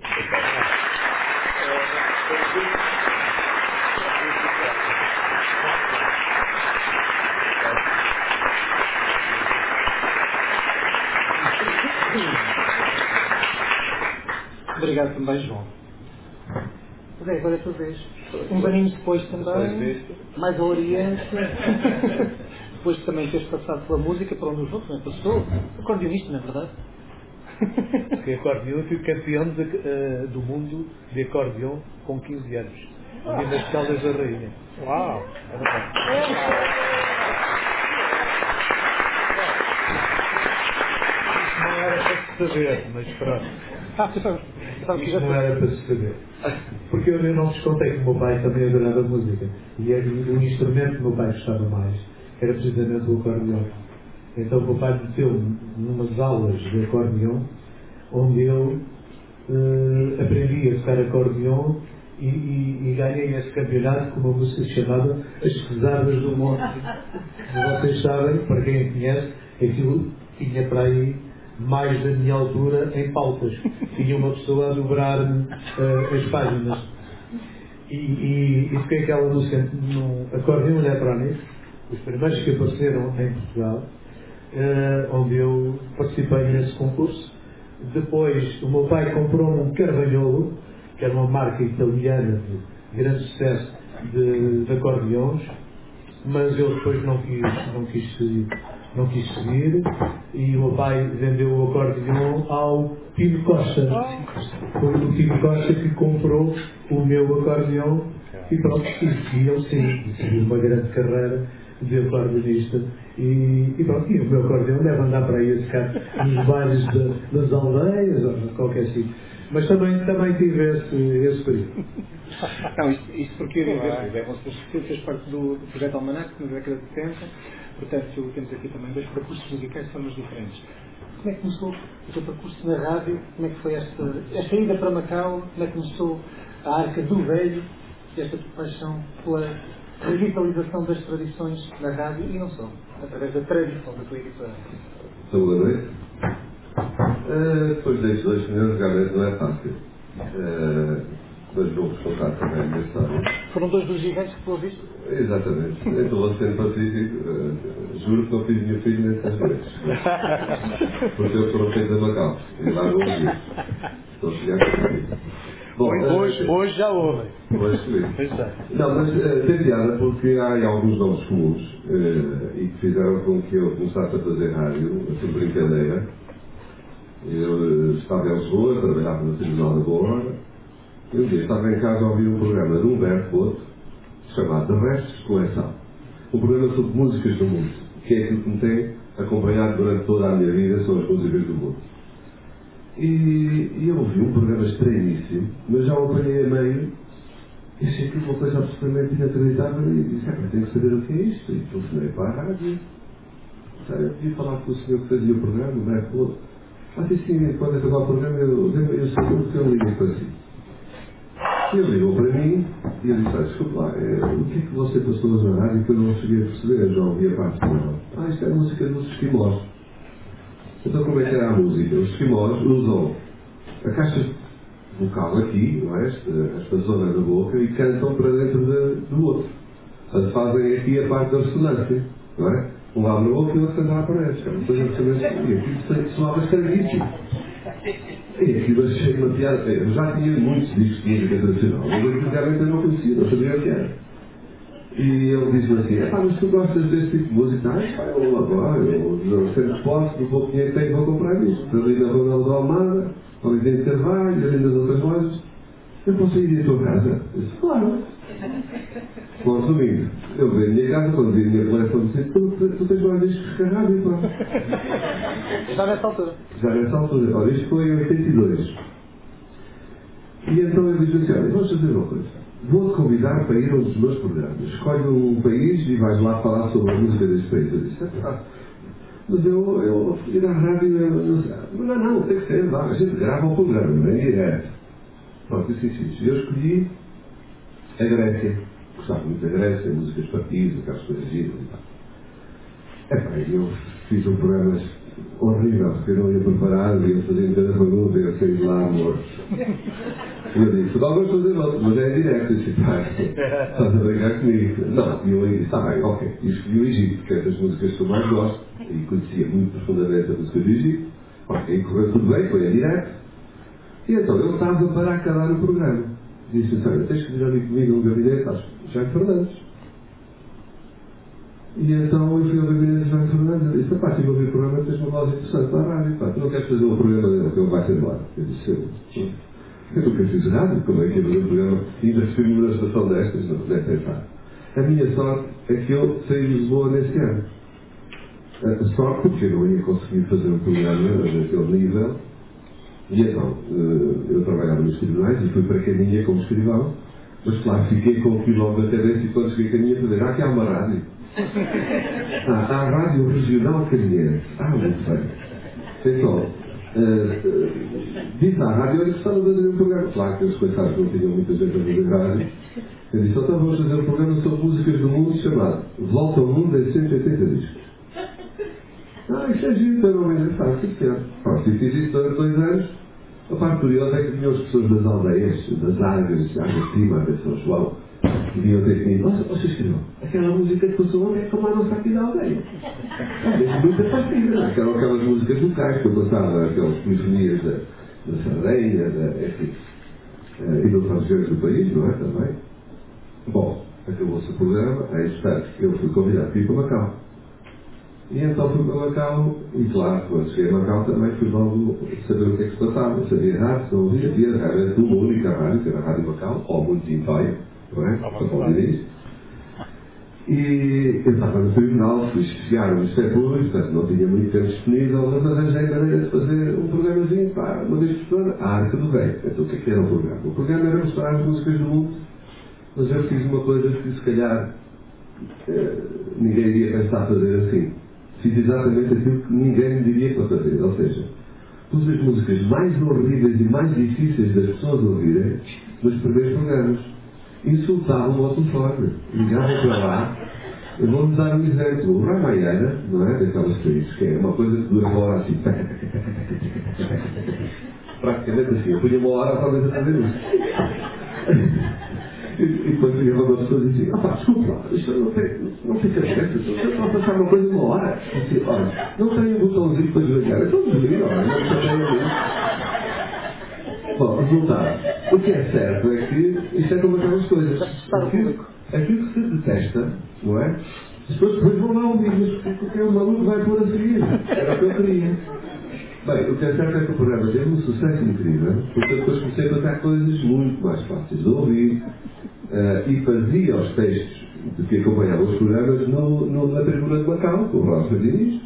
Obrigado também, João. Pois agora é a tua vez. Uns aninhos depois também, mais ao Oriente. Depois de também teres passado pela música, para onde os outros, não é? Passou acordeonista, não é verdade? Fui acordeon, fui campeão do mundo de acordeon com 15 anos. Ali nas Caldas da Rainha. Uau! É verdade. Isso não era para se saber, mas pronto. Isso não era para se saber. Porque eu não vos contei que o meu pai também adorava música. E o instrumento que o meu pai gostava mais era precisamente o acordeon. Então o meu pai meteu-me numas aulas de acordeon, onde eu aprendi a tocar acordeon e ganhei esse campeonato com uma música chamada As Pesadas do Monte. Vocês sabem, para quem conhece, aquilo tinha para aí mais da minha altura em pautas. Tinha uma pessoa a dobrar-me as páginas. E toquei aquela música no acordeon eletrónico, os primeiros que apareceram em Portugal, onde eu participei nesse concurso. Depois o meu pai comprou um Carvagnolo, que era uma marca italiana de grande sucesso de acordeons, mas eu depois não quis seguir, e o meu pai vendeu o acordeon ao Tino Costa. Foi o Tino Costa que comprou o meu acordeon e pronto, e eu segui uma grande carreira de acordeonista e pronto, e o meu acordeon deve andar para aí a tocar nos bailes das aldeias ou qualquer sítio. Mas também tive esse período. Não, isto porque eu dizer, você fez parte do projeto Almanac na década de 70, portanto temos aqui também 2 percursos musicais de formas diferentes. Como é que começou o seu percurso na rádio? Como é que foi esta ida para Macau? Como é que começou a Arca do Velho? Esta paixão pela revitalização das tradições na rádio e não só, através da tradição da tua editora. Boa noite. Depois destes 2 senhores, realmente não é fácil. Mas vou-vos contar também a minha história. Foram 2 dos gigantes que tu ouviste? Exatamente. Então, o Oceano Pacífico, juro que não fiz nenhum filho nessas vezes. Porque eles foram feitos a Macau. E lá vou ouvir. Estou a chegar com bom, hoje já houve. Hoje sim. Não, mas tem piada porque há alguns nomes comuns e que fizeram com que eu começasse a fazer rádio, por brincadeira. Eu estava em Lisboa, trabalhava no Tribunal da Boa. E um dia estava em casa a ouvir um programa de Humberto Couto, chamado De Restos de Coleção. Um programa sobre músicas do mundo, que é aquilo que me tem acompanhado durante toda a minha vida, são as músicas do mundo. E eu ouvi um programa estranhíssimo, mas já o apanhei a meio E achei aquilo uma coisa absolutamente inacreditável e disse, tenho que saber o que é isto. E telefonei para a rádio. Eu devia falar com o senhor que fazia o programa, não é? Falou, sim, quando acabar o programa eu sei o que eu liguei para si. E ele ligou para mim e eu disse, desculpa lá, o que é que você passou na rádio que eu não cheguei a perceber, eu já ouvi a parte final. Isto é a música dos esquimós. Então como é que era a música? Os esquimós usam a caixa vocal aqui, não é? Esta zona da boca, e cantam para dentro do outro. Portanto, fazem aqui a parte da ressonância, não é? Um abre a boca e o outro canta lá para eles. É uma coisa absolutamente... E aquilo soava estranhíssimo. E aquilo achei uma piada. Eu já tinha muitos discos de música tradicional, mas aquilo realmente eu não conhecia, não sabia o que era. E ele disse-me assim, mas tu gostas deste tipo de música? Eu agora, eu sempre posso, do pouco dinheiro que tenho, vou comprar isto. Ali na Ronaldo Almada, ali dentro de Carvalho, ali nas outras lojas. Eu posso ir à tua casa? Eu disse, claro. Bom, resumindo, eu veio à minha casa, quando vi a minha coleção, disse, tu tens mais discos que a rádio, pá. Já nessa altura? Já nessa altura. Olha, isto foi em 82. E então ele disse assim, olha, vamos fazer uma coisa. Vou-te convidar para ir a um dos meus programas. Escolhe um país e vais lá falar sobre a música desse país. Eu disse, mas eu ir à rádio, não, tem que ser, a gente grava o programa, não é direto. Pronto, isso fiz. Eu escolhi a Grécia. Gostava muito da Grécia, músicas partidas, aquelas coisas giras e tal. Eu fiz um programa horrível, porque eu não ia preparado, ia fazer cada pergunta, eu saí de lá morto. E eu disse, vamos fazer outro, mas é direto. Eu disse, estás a brincar comigo? Não, e eu disse, bem, ok. E escolhi o Egito, que é das músicas que eu mais gosto, e conhecia muito profundamente a música do Egito. Ok, correu tudo bem, foi em direto. E então ele estava para acabar o programa. Disse assim, olha, tens que vir ali comigo no gabinete, Jaime Fernandes. E então eu fui ao gabinete de Jaime Fernandes e disse, se eu ouvir o programa, tens uma voz interessante para a rádio. Tu não queres fazer o programa dele, que ele vai ser embora. Eu disse, eu nunca fiz rádio, como é que ia fazer um programa? E ainda fui numa estação destas, não deve pensar. A minha sorte é que eu saí de Lisboa nesse ano. A sorte, porque eu não ia conseguir fazer um programa daquele nível. E então, eu trabalhava nos tribunais e fui para Caminha como escrivão, mas claro, fiquei com o quilómetro da tendência e quando cheguei a Caminha, falei, aqui há uma rádio. Há a rádio regional caminhense. Muito bem. Então, disse à rádio, olha, gostava de fazer um programa. Claro que eles coitados que não tinham muita gente a fazer rádio. Eu disse, então vamos fazer um programa sobre músicas do mundo chamado Volta ao Mundo em 180 discos. Isso é giro, pelo menos é fácil, certo? Pronto, e fiz isso durante 2 anos. A parte curiosa é que vinham as pessoas das aldeias, das Argas, Argas Prima, de São João, que vinham ter comigo, vocês escrevam, aquela música que passou ontem é como a nossa aqui da aldeia. É muito partida, não é? Aquelas músicas locais que eu passava, aquelas polifonias da Sardenha, enfim, e de outras regiões do país, não é? Também. Bom, acabou-se o programa, é instante, eu fui convidado para ir para Macau. E então fui para Macau, e claro, quando cheguei a Macau também fui logo saber o que é que se passava. Eu sabia rádio, se não ouvia, havia realmente uma única rádio, que era a Rádio Macau, ou muito Intóia, não é? Para falar disso. E eu estava no tribunal, fui chegar ao Ministério Público, portanto não tinha muito tempo disponível, mas arranjei maneira de fazer um programazinho, uma vez por semana, a Arca do Rei. Então o que era o programa? O programa era mostrar as músicas do mundo, mas eu fiz uma coisa que se calhar ninguém iria pensar fazer assim. Fiz exatamente aquilo que ninguém me diria para fazer, ou seja, pus as músicas mais horríveis e mais difíceis das pessoas ouvirem nos primeiros programas. Insultavam ao telefone, ligavam para lá. Eu vou-me dar um exemplo. O Ramayana, não é? Daquelas países, que é uma coisa que dura uma hora assim. Praticamente assim. Eu punha uma hora talvez a fazer isso. E depois ligava uma pessoa e dizia, desculpa lá, isto não fica certo, você pode passar uma coisa uma hora. Eu disse, olha, não tem um botãozinho para desligar, é todo desligar, olha, não precisa ter isso. Bom, resultado. O que é certo é que isto é como aquelas coisas. Aquilo que se detesta, não é? As pessoas depois vão lá ouvir, mas porque o maluco vai pôr a seguir. Era o que eu queria. Bem, o que é certo é que o programa teve um sucesso incrível, porque depois comecei a passar coisas muito mais fáceis de ouvir e fazia os textos de que acompanhavam os programas na tribuna de Macau, com o Rosa Diniz.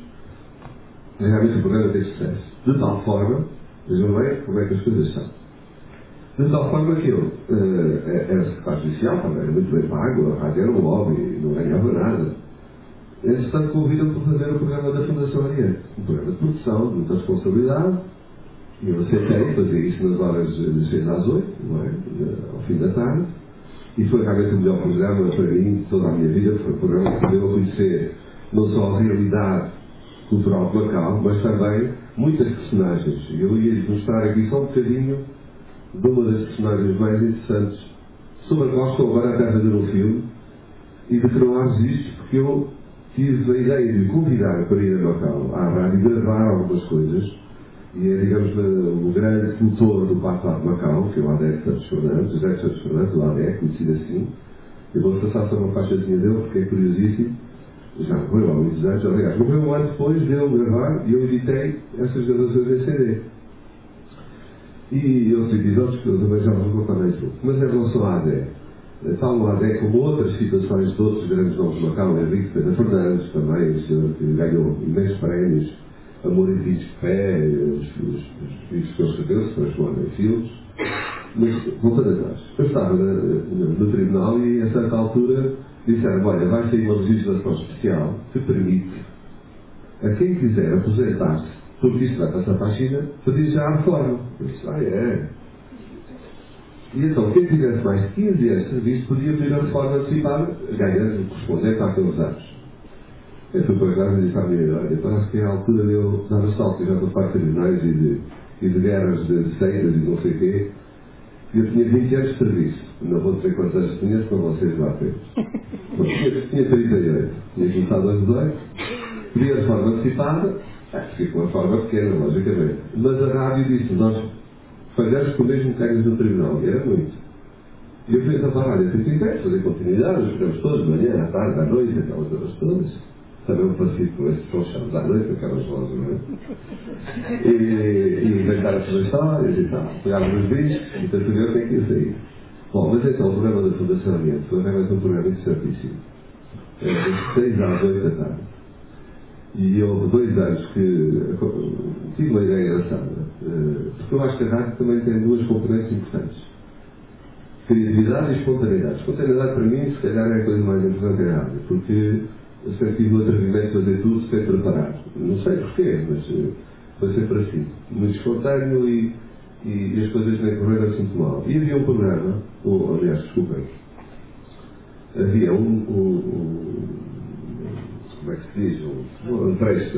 Realmente o programa teve sucesso. De tal forma, vejam bem como é que as coisas são. De tal forma que eu era secretário judicial, também era muito bem pago, a rádio era um hobby, não ganhava nada. Entretanto, convidam-me para fazer o programa da Fundação Oriente, um programa de produção, de muita responsabilidade, e eu aceitei fazer isso nas horas de 6 às 8, não é? Ao fim da tarde, e foi realmente o melhor programa para mim de toda a minha vida. Foi um programa que me deu a conhecer não só a realidade cultural de Macau, mas também muitas personagens. Eu ia mostrar aqui só um bocadinho de uma das personagens mais interessantes sobre a qual estou agora até a fazer um filme, e de que não há registro, porque eu tive a ideia de convidar para ir a Macau à rádio gravar algumas coisas, e é, digamos, o grande motor do Pato de Macau, que é o ADEC Santos Fernandes, José Santos Fernandes, o ADEC, conhecido assim. Eu vou passar só uma faixazinha dele, porque é curiosíssimo. Já morreu há muitos anos, aliás, morreu um ano depois de eu gravar, e eu editei essas gravações em CD. E outros episódios que eu também já vos vou contar mais um. Mas em relação à ADEC, tal o ADEC como outras situações de outros grandes nomes de Macau, Henrique Pena Fernandes, também, o senhor que ganhou imensos prémios, Amor e Vídeos de Fé, os vídeos que ele escreveu se transformam em filmes. Mas, voltando atrás, eu estava no tribunal e, a certa altura, disseram: olha, vai sair uma legislação especial que permite a quem quiser aposentar-se, porque isto vai passar para a China, pedir já a reforma. Eu disse: é. E então, quem tivesse mais de 15 anos de serviço podia pedir a reforma antecipada, ganhando correspondente àqueles anos. Eu fui para casa e disse à minha idade: parece que é a altura de eu dar o salto, já estou farto de tribunais e de guerras de seitas e não sei o quê. Eu tinha 20 anos de serviço. Não vou dizer quantos anos tinha, para vocês lá terem. Tinha 38. Tinha começado aos 18. Pedi a reforma antecipada. Fiquei com uma forma pequena, logicamente. Mas a rádio disse: nós pagamos com o mesmo que ganhamos no tribunal. E era muito. E eu fui então para a rádio 33, fazer continuidade, os programas todos, de manhã, à tarde, à noite, aquelas horas todas. Também um parecido com estes conchados à noite, aquelas vozes, não é? E inventar as suas histórias e tal. Pegaram nos discos, e tanto eu tenho que ir sair. Bom, mas então o programa da Fundação Oriente foi realmente um programa interessantíssimo. De 6 às 8 da tarde. E houve 2 anos que tive uma ideia engraçada. Porque eu acho que a rádio também tem 2 componentes importantes: criatividade e espontaneidade. Espontaneidade, para mim, se calhar é a coisa mais importante da rádio, porque eu sempre tive o atrevimento de fazer tudo sem preparar. Não sei porquê, mas foi sempre assim. Muito espontâneo e as coisas nem correram assim muito mal. E havia um programa, aliás, desculpem, havia como é que se diz? Um trecho,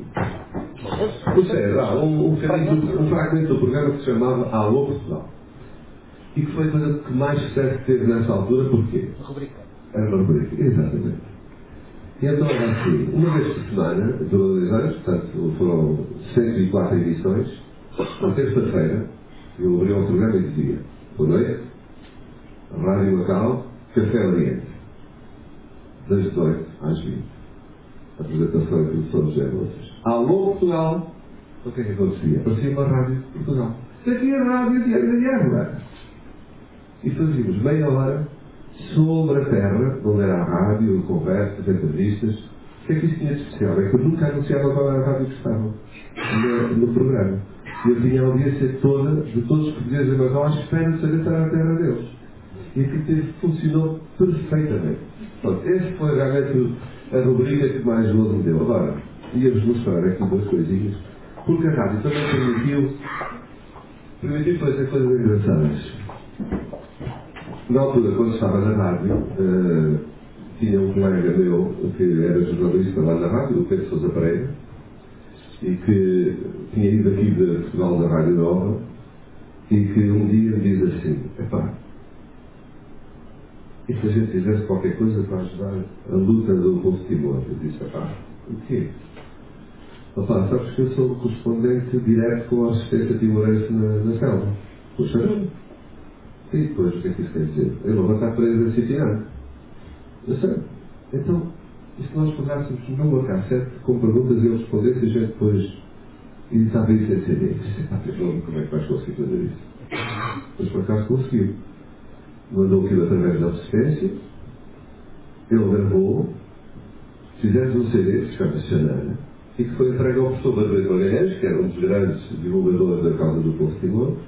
um fragmento do programa que se chamava Alô Portugal. E que foi a coisa que mais sucesso teve nessa altura, porquê? Era uma rubrica, exatamente. E então era assim: uma vez por semana, durou 2 anos, portanto foram 104 edições. Na terça-feira, eu abria um programa e dizia: boa noite, Rádio Macau, Café Oriente, das 18 às 20. Apresentação e produção dos Moças. Alô Portugal! O que é que acontecia? Parecia uma rádio de Portugal. Daqui a rádio de Guerra. E fazíamos meia hora sobre a terra, onde era a rádio, conversas, entrevistas. O que é que isso tinha de especial? É que eu nunca anunciava qual era a rádio que estava no programa. E eu tinha a audiência toda, de todos os portugueses de Macau, à espera de saber se era a terra deles. E aquilo funcionou perfeitamente. Pronto, essa foi realmente a rubrica que mais gozo me deu. Agora, ia-vos mostrar aqui 2 coisinhas, porque a rádio também permitiu fazer coisas engraçadas. Na altura, quando estava na rádio, tinha um colega meu que era jornalista lá na rádio, o Pedro Sousa Pereira, e que tinha ido aqui de Portugal da Rádio Nova, e que um dia me diz assim: epá, e se a gente fizesse qualquer coisa para ajudar a luta do Povo de Timor? Eu disse: epá, o quê? Epá, sabes que eu sou correspondente direto com a assistência timorense na selva. Puxa, e depois, o que é que isso quer dizer? Eu não vou estar preso em Citirano. Eu sei. Então, e se nós pegássemos numa cassete com perguntas e ele respondesse, e a gente depois editava isso em CD? Como é que vais conseguir fazer isso? Mas por acaso conseguiu. Mandou aquilo através da assistência, ele gravou, fizemos um CD que se chama Xanana, e que foi entregue ao professor Barbeiro Magalhães, que era um dos grandes divulgadores da causa do Povo de Timor,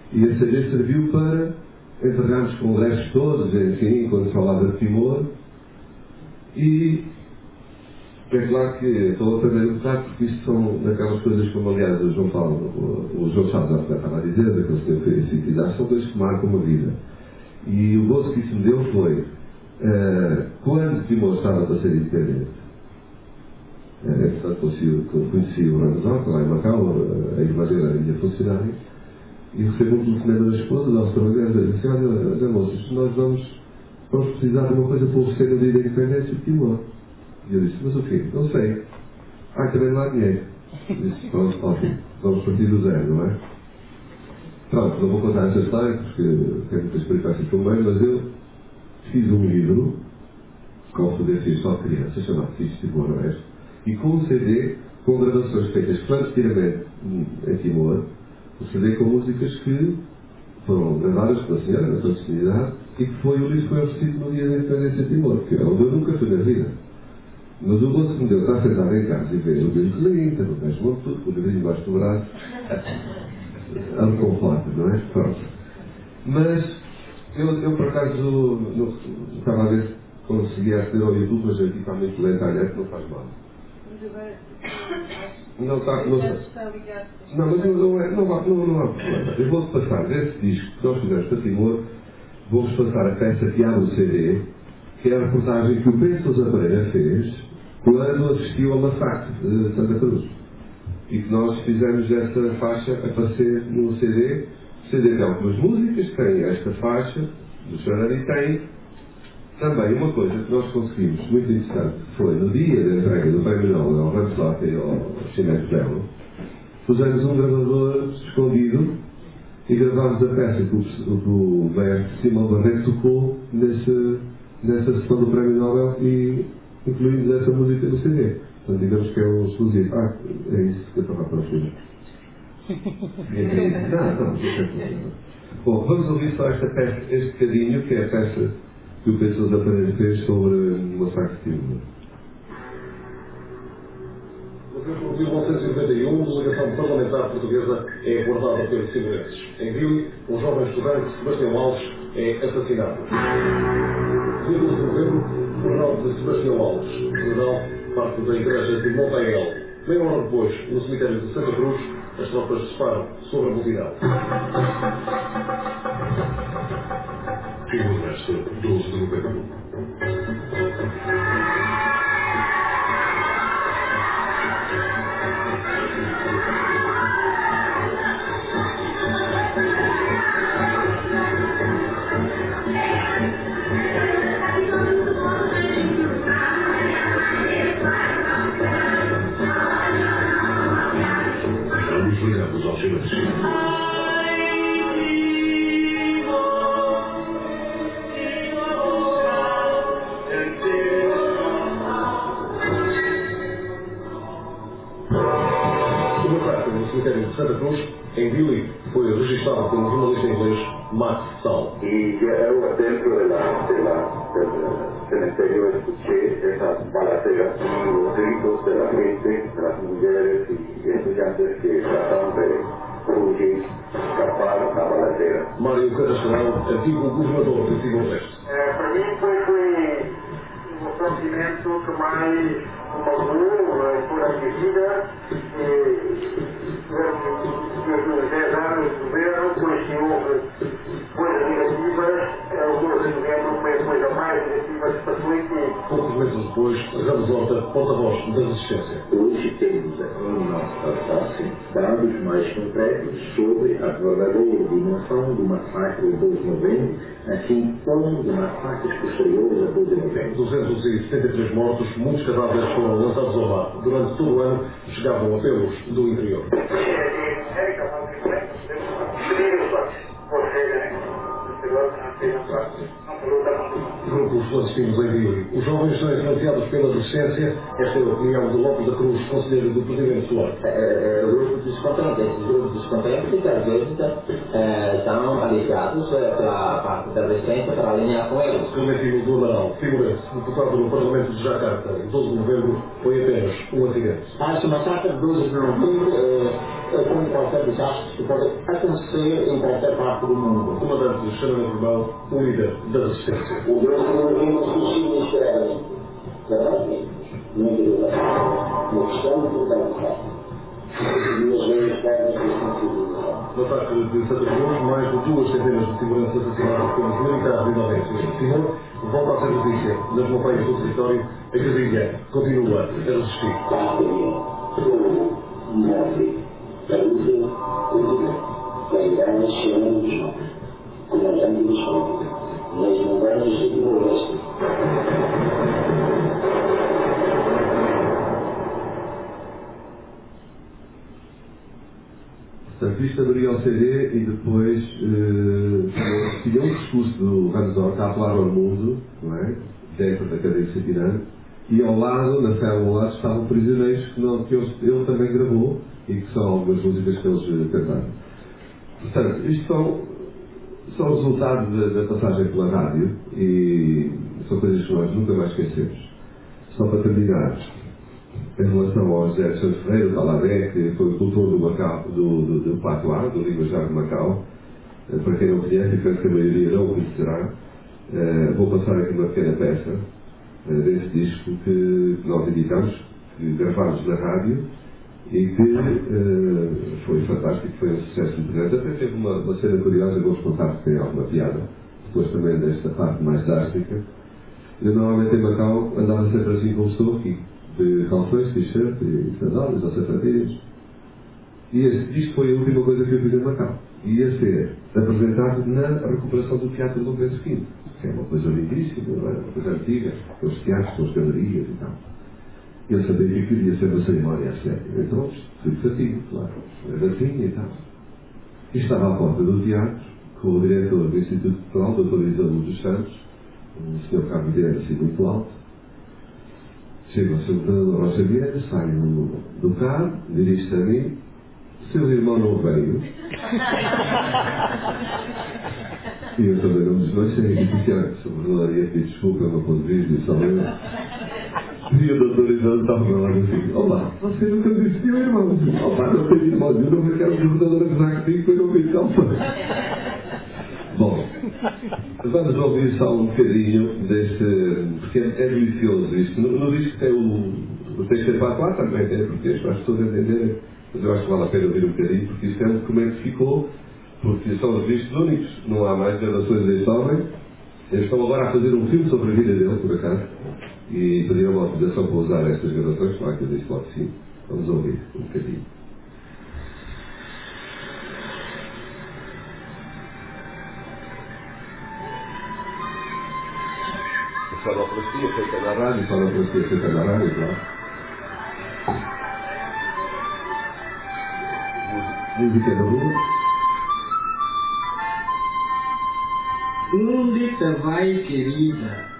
E a CD serviu para enterrarmos congressos todos, enfim, quando se falava de Timor. E é claro que estou a perder um bocado, porque isto são daquelas coisas como, aliás, o João Chaves estava a dizer, daqueles que eu fui a são coisas que marcam uma vida. E o gozo que isso me deu foi, quando Timor estava para ser independente, portanto, conheci o Ramazão, lá em Macau, a imagem era a minha funcionária, e recebo um telefonema da esposa, da australiana, e disse: olha, moças, nós vamos precisar de uma coisa para oferecer no dia da independência de Timor. E eu disse: mas o quê? Não sei. Também não há dinheiro. Eu disse: pronto, ótimo, vamos partir do zero, não é? Pronto, não vou contar essa história, porque tem muitas peripécias pelo meio, mas eu fiz um livro, com fotografias só de crianças, chamado Filhos de Timor Oeste, e com um CD, com gravações feitas clandestinamente em Timor, um CD com músicas que foram gravadas pela senhora, na clandestinidade, e que foi o livro que foi oferecido no dia da independência de Timor, que é onde eu nunca fui na vida. Mas o gosto que me deu estar sentado em casa e ver o Bill Clinton, o Desmond Tutu, com o livrinho embaixo do braço, é um conforto, não é? Pronto. Mas eu por acaso estava a ver se conseguia aceder ao YouTube, mas aqui está muito lento a internet, não faz mal. Não está, não mas não há problema. Eu vou-te passar desse disco que nós fizemos para Timor, vou-vos passar a peça que abre o CD, que é a reportagem que o Pedro Sousa Pereira fez quando assistiu ao massacre de Santa Cruz. E que nós fizemos essa faixa aparecer no CD. O CD tem algumas músicas, tem esta faixa do Xarani, e tem também uma coisa que nós conseguimos, muito interessante, que foi no dia da entrega do Prémio Nobel ao Ramslock e ao Chinês Belo, pusemos um gravador escondido e gravámos a peça que o mestre Simão Barreto tocou nessa sessão do Prémio Nobel e incluímos essa música no CD. Portanto, digamos que é um exclusivo. É isso que eu estava a procurar. Bom, vamos ouvir só esta peça, este bocadinho, que é a peça que o Pedro Sousa Pereira fez sobre o massacre de Timor. De 1991, a delegação parlamentar portuguesa é abordada pelos seguranças. Em Dili, um jovem estudante, Sebastião Alves, é assassinado. Dia 12 de novembro, o funeral de Sebastião Alves. O funeral parte da igreja de Montael. Meia hora depois, no cemitério de Santa Cruz, as tropas disparam sobre a multidão. Timor-Leste, 12 de novembro. Ligamos ao silêncio. O massacre no cemitério de Santa Cruz, em Dili, foi registrado por um jornalista inglês, Max Sal. Y yo dentro del cementerio escuché esas balaceras y los gritos de la gente, de las mujeres y estudiantes que trataban de fugir, escapar a la balacera. Mário Cadastrão, antigo governador de Timor-Leste. Para mim foi um acontecimento que mais mudou por a minha vida. Nos 10 anos de governo, depois que houve coisas negativas, o 12 de novembro foi a coisa mais negativa que passou em ti. Poucos meses depois, Ramos Horta, porta-voz da Resistência. Hoje temos em nossa face dados mais concretos sobre a verdadeira dimensão do massacre de 12 de novembro, assim como de massacres posteriores a 12 de novembro. 273 mortos, muitos cadáveres foram lançados ao mar. Durante todo o ano, chegavam apelos do interior. Grupos clandestinos em Dili. Os jovens são influenciados pela resistência. Esta é a opinião de Lopes da Cruz, conselheiro do Presidente Solar. Grupos descontentes, às vezes, são aliciados pela parte da resistência para alinhar com eles. Clementino do Amaral, figurense, deputado no Parlamento de Jacarta, em 12 de novembro, foi apenas um acidente. Este massacre de 12 de novembro como qualquer desastre que pode acontecer em qualquer parte do mundo. O comandante Xanana Verbal, o líder da resistência. O Deus que não vimos suicídio esperado. Verdade? Muito verdade. Uma questão de totalidade. No ataque de Santa Cruz, mais de 2 centenas de seguranças assassinados pelos militares inocentes. Este senhor volta a ser notícia nas montanhas do território. A Casilha continua a resistir. Morre. Saúde. Cairás chegando de novo. Comandante de novo. Nas montanhas de Noroeste. Portanto, isto abriu o CD e depois tinha um discurso do Ramos Horta a falar ao mundo, não é? Dentro da cadeia de Satirã, e ao lado, na cela ao lado, estavam prisioneiros que ele também gravou e que são algumas músicas que eles cantaram. Portanto, isto são resultados da passagem pela rádio e são coisas que nós nunca mais esquecemos. Só para terminar, em relação ao José de Santos Ferreira, da Aladé, que foi o doutor do Macau, do Patois, do linguajar de Macau, para quem não conhece, e penso que a maioria não o conhecerá, vou passar aqui uma pequena peça desse disco que nós editamos, que gravámos na rádio, e que foi fantástico, foi um sucesso muito grande. Até teve uma cena curiosa, vou-vos contar que tem alguma piada, depois também desta parte mais drástica. Eu normalmente em Macau andava sempre assim como estou aqui, de calções, t-shirt e sandálias ou sapatilhas. E isto foi a última coisa que eu fiz em Macau. E ia ser apresentado na recuperação do Teatro do Lourenço V, que é uma coisa lindíssima, não é? Uma coisa antiga, com os teatros, com as galerias e tal. Eu sabia que aquilo ia ser uma cerimónia séria. Então, fui fatinho, claro. Assim e tal. E estava à porta do teatro, com o diretor do Instituto Cultural, o Dr. Isaldo dos Santos, um senhor cabineiro assim muito alto. Chega ao Sr. Rocha Vieira, sai do carro, dirige-se a mim. Seu irmão não veio. E eu também não me desmanchei. E disse, Sr. Governador, ia pedir desculpa, eu não pude vir, disse ao meu. E o doutor Isaldo estava lá assim, olá, você nunca me disse meu irmão. Olá, não tenho irmão, eu não me quero o governador a gozar comigo, depois não vi calma. Bom, vamos ouvir só um bocadinho deste, porque é delicioso isto. No disco tem o texto de Patois, também tem português, para as pessoas entenderem, mas eu acho que vale a pena ouvir um bocadinho, porque isto é um documento que ficou, porque são registros únicos, não há mais gravações deste homem. Eles estão agora a fazer um filme sobre a vida dele, por acaso, e pediram uma autorização para usar estas gravações, claro que eu disse logo que sim. Vamos ouvir um bocadinho. Sonoplastia feita na rádio, sonoplastia feita na rádio, claro. Música da rua. Onde te vai, querida?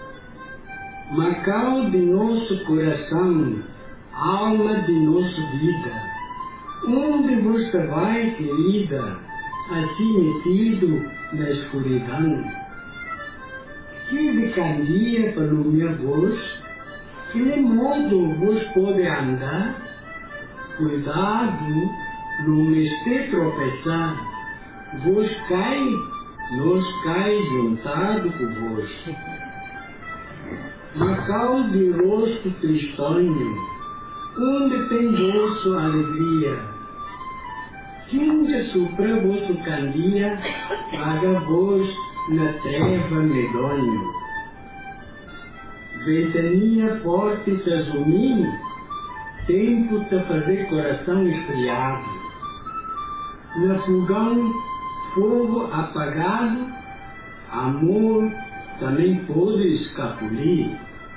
Macau de nosso coração, alma de nossa vida. Onde você vai, querida? Assim metido na escuridão. Que de candia pelo minha voz, que modo vos pode andar? Cuidado, não me este tropeçar. Vos cai, nós cai juntado com vos. Macau de rosto tristonho, onde tem vosso alegria. Quem supra vosso candia, paga vos na treva medonho. Ventania forte te azumim, tempo de fazer coração esfriado. No fogão, fogo apagado, amor também pode escapulir.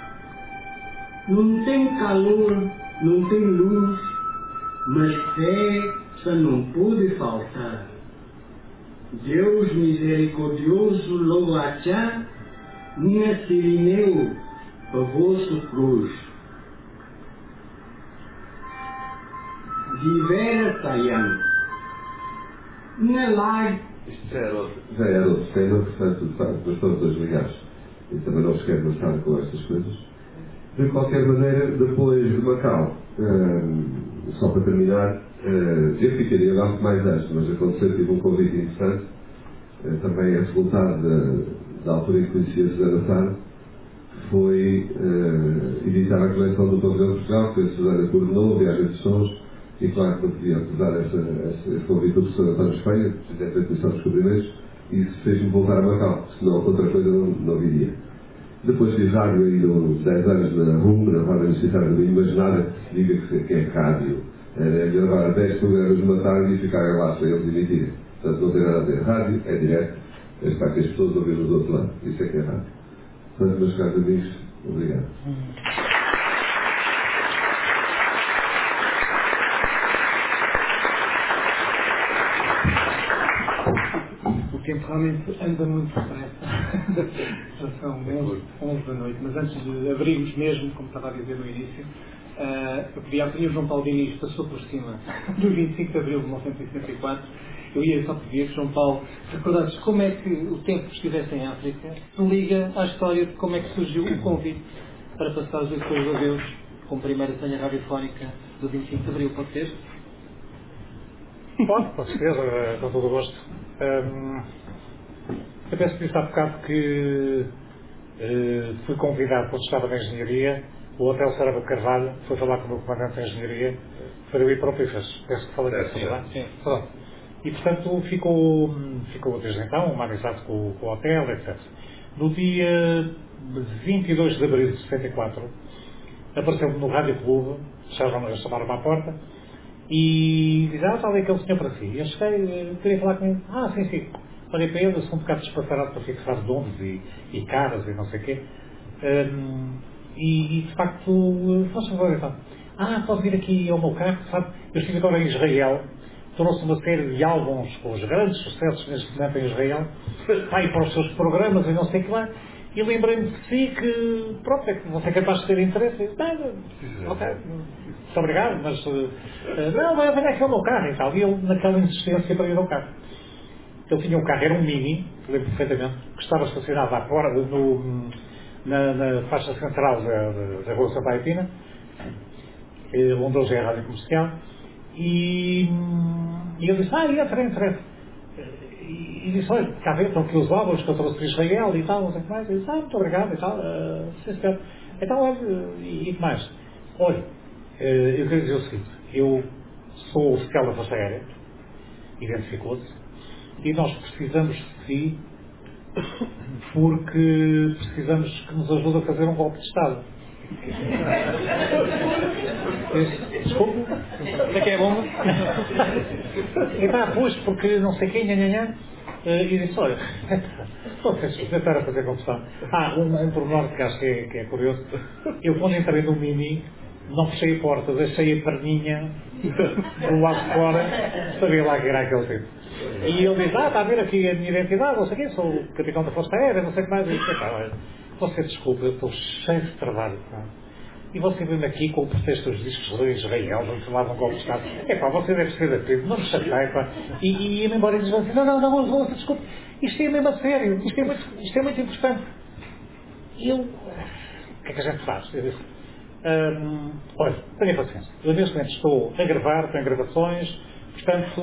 Não tem calor, não tem luz, mas fé só não pode faltar. Deus misericordioso logo achar, minha sirineu para vosso cruz. De vera saiam, minha lag Isto já era outro tema, portanto, nós estamos todos ligados. E também não vos quero gastar com estas coisas. De qualquer maneira, depois de Macau, só para terminar, eu ficaria lá mais antes, mas aconteceu, tive um convite interessante, também é resultado da altura em que conheci a Susana Sá, foi editar a coleção do Pavilhão de Portugal, que a Susana coordenou, Viagem de Sons, e claro que não podia acusar esse convite do professor António Espanha, presidente da Comissão de Descobrimentos, e isso fez-me voltar a Macau, senão outra coisa não viria. Depois fiz rádio ainda 10 anos na RUM, na Rádio Universitária do Minho, mas nada que diga que é rádio. Era gravar 10 programas numa tarde e ficarem lá para eles emitirem. Portanto, não tem nada a ver. Rádio é direto, é estar que as pessoas ouviram do outro lado. Isso é que é rádio. Portanto, meus caros amigos, obrigado. O tempo realmente anda muito depressa. Já são 11 da noite, mas antes de abrirmos mesmo, como estava a dizer no início, eu podia pedir o João Paulo Diniz passou por cima do 25 de abril de 1974. Eu ia só pedir que João Paulo recordasse como é que o tempo que estivesse em África se liga à história de como é que surgiu o convite para passar os depois de Deus como primeira senha radiofónica do 25 de abril. Pode ser? Pode ser, com todo o gosto. Eu penso que disse há bocado que fui convidado quando estava na engenharia. O Hotel Sarava de Carvalho foi falar com o meu comandante de engenharia para eu ir para o PIFAS. Penso que falei disso, não é? Sim. Pronto. E portanto ficou desde então uma amizade com o hotel, etc. No dia 22 de abril de 74 apareceu-me no Rádio Clube, chamaram-me à porta e disse, está ali aquele senhor para si. Eu cheguei, queria falar com ele. Sim. Olhei para ele, eu sou um bocado despassarado para fixar donos e caras e não sei o quê. E de facto, faz favor então. Pode vir aqui ao meu carro, sabe? Eu estive agora em Israel, trouxe uma série de álbuns com os grandes sucessos neste momento em Israel, vai para os seus programas e não sei o que lá, e lembrei-me de si que, pronto, é que você é capaz de ter interesse. Ok, muito obrigado, mas não, venha aqui ao meu carro e tal. E ele, naquela insistência para ir ao carro. Ele tinha um carro, era um Mini, lembro perfeitamente, que estava estacionado à porta, na faixa central da Rua Santa Pina, onde hoje é a rádio comercial, e ele disse, entra. E disse, olha, cá ver, estão aqui os álbuns que eu trouxe de Israel e tal, não sei o que mais. E disse, muito obrigado e tal, sim senhor. Então, olha, e que mais? Olha, eu queria dizer o seguinte, eu sou o oficial da Força Aérea, identificou-se, e nós precisamos de si porque precisamos que nos ajude a fazer um golpe de Estado. Desculpe? Isso que é bomba? Pois, porque não sei quem, e disse, olha, vocês tentaram fazer confusão. Um pormenor que acho que é curioso. Eu quando entrei no Mini, não fechei a porta, deixei a perninha do lado de fora, sabia lá que era aquele tipo. E ele diz, está a ver aqui a minha identidade, não sei quem, sou o capitão da Força Aérea, não sei o que mais. E disse, olha, você desculpa, eu estou cheio de trabalho. E você vem aqui com o pretexto dos discos de Israel, vamos falar de um golpe de Estado. Você deve ser daqui, não me chateie, E ia-me embora e diz assim, não, desculpe, isto é mesmo a sério, isto é muito importante. E eu, o que é que a gente faz? Eu disse, olha, tenha paciência. Eu neste momento estou a gravar, tenho gravações, portanto,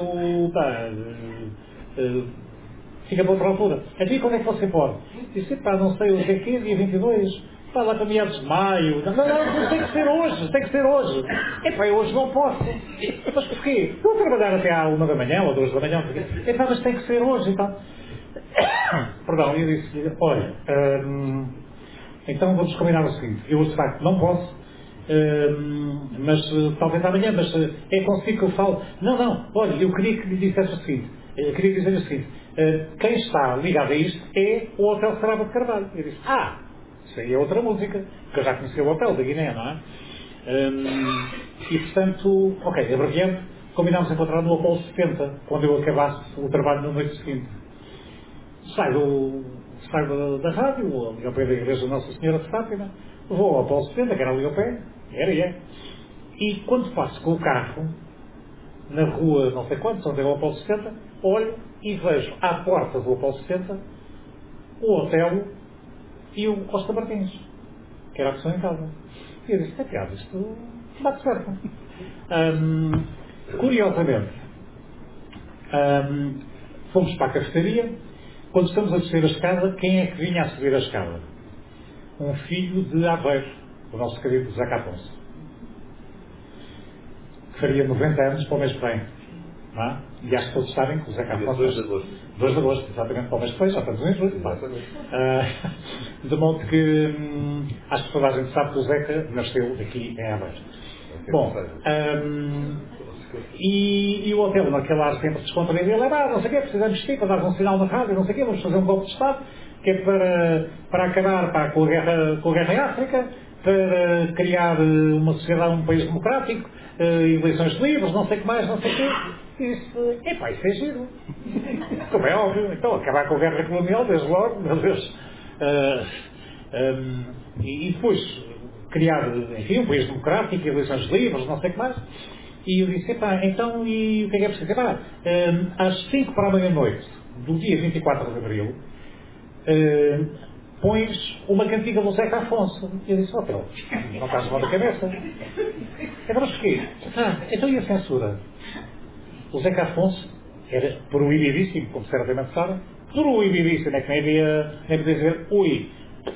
fica para outra altura. Então, quando é que você pode? Disse, não sei, hoje é que dia 22. Lá para meados de maio. Não, tem que ser hoje. Eu hoje não posso. Mas porquê? Vou trabalhar até à 1 da manhã ou 2 da manhã. Mas tem que ser hoje, então. Perdão, eu disse, olha, então vamos combinar o seguinte. Eu, de facto, não posso, mas talvez amanhã, mas é consigo que eu falo. Não, olha, eu queria que lhe dissesse o seguinte. Queria dizer o seguinte. Quem está ligado a isto é o Hotel Sarava de Carvalho. Eu disse, isso aí é outra música, porque eu já conheci o hotel da Guiné, não é? E portanto, abreviando, combinámos encontrar no Apolo 70, quando eu acabasse o trabalho na noite seguinte. Saio da rádio, ali ao pé da igreja Nossa Senhora de Fátima, vou ao Apolo 70, que era ali ao pé, e quando passo com o carro, na rua não sei quantos, onde é o Apolo 70, olho e vejo à porta do Apolo 70 o Otelo e o Costa Martins, que era a pessoa em casa. E eu disse, piada, isto bate certo. Curiosamente, fomos para a cafetaria. Quando estamos a descer a escada, quem é que vinha a subir a escada? Um filho de Aveiro, o nosso querido José Afonso, que faria 90 anos para o mês que vem. Não é? E acho que todos sabem que o José Afonso... 2 de agosto. 2 de agosto, exatamente, para o mês que vem, já estamos em julho. De modo que acho que toda a gente sabe que o Zeca nasceu aqui em Aveiro. Bom, e o Otelo, naquele ar sempre descontraído, ele não sei o quê, precisamos de ti para dar um sinal na rádio, não sei o quê, vamos fazer um golpe de Estado, que é para acabar com a guerra em África, para criar uma sociedade, um país democrático, eleições livres, não sei o que mais, não sei o quê. E disse, isso é giro. Como é óbvio, então acabar com a guerra colonial, desde logo, meu Deus. E depois criar, enfim, um país democrático, eleições livres, não sei o que mais. E eu disse, então, e o que é preciso? Às 5 para a meia-noite do dia 24 de abril, pões uma cantiga do Zeca Afonso. E eu disse, Otelo, não estás mal da cabeça. Então, mas porquê? Então e a censura? O Zeca Afonso era proibidíssimo, como certamente sabem, proibidíssimo, é que nem devia dizer ui.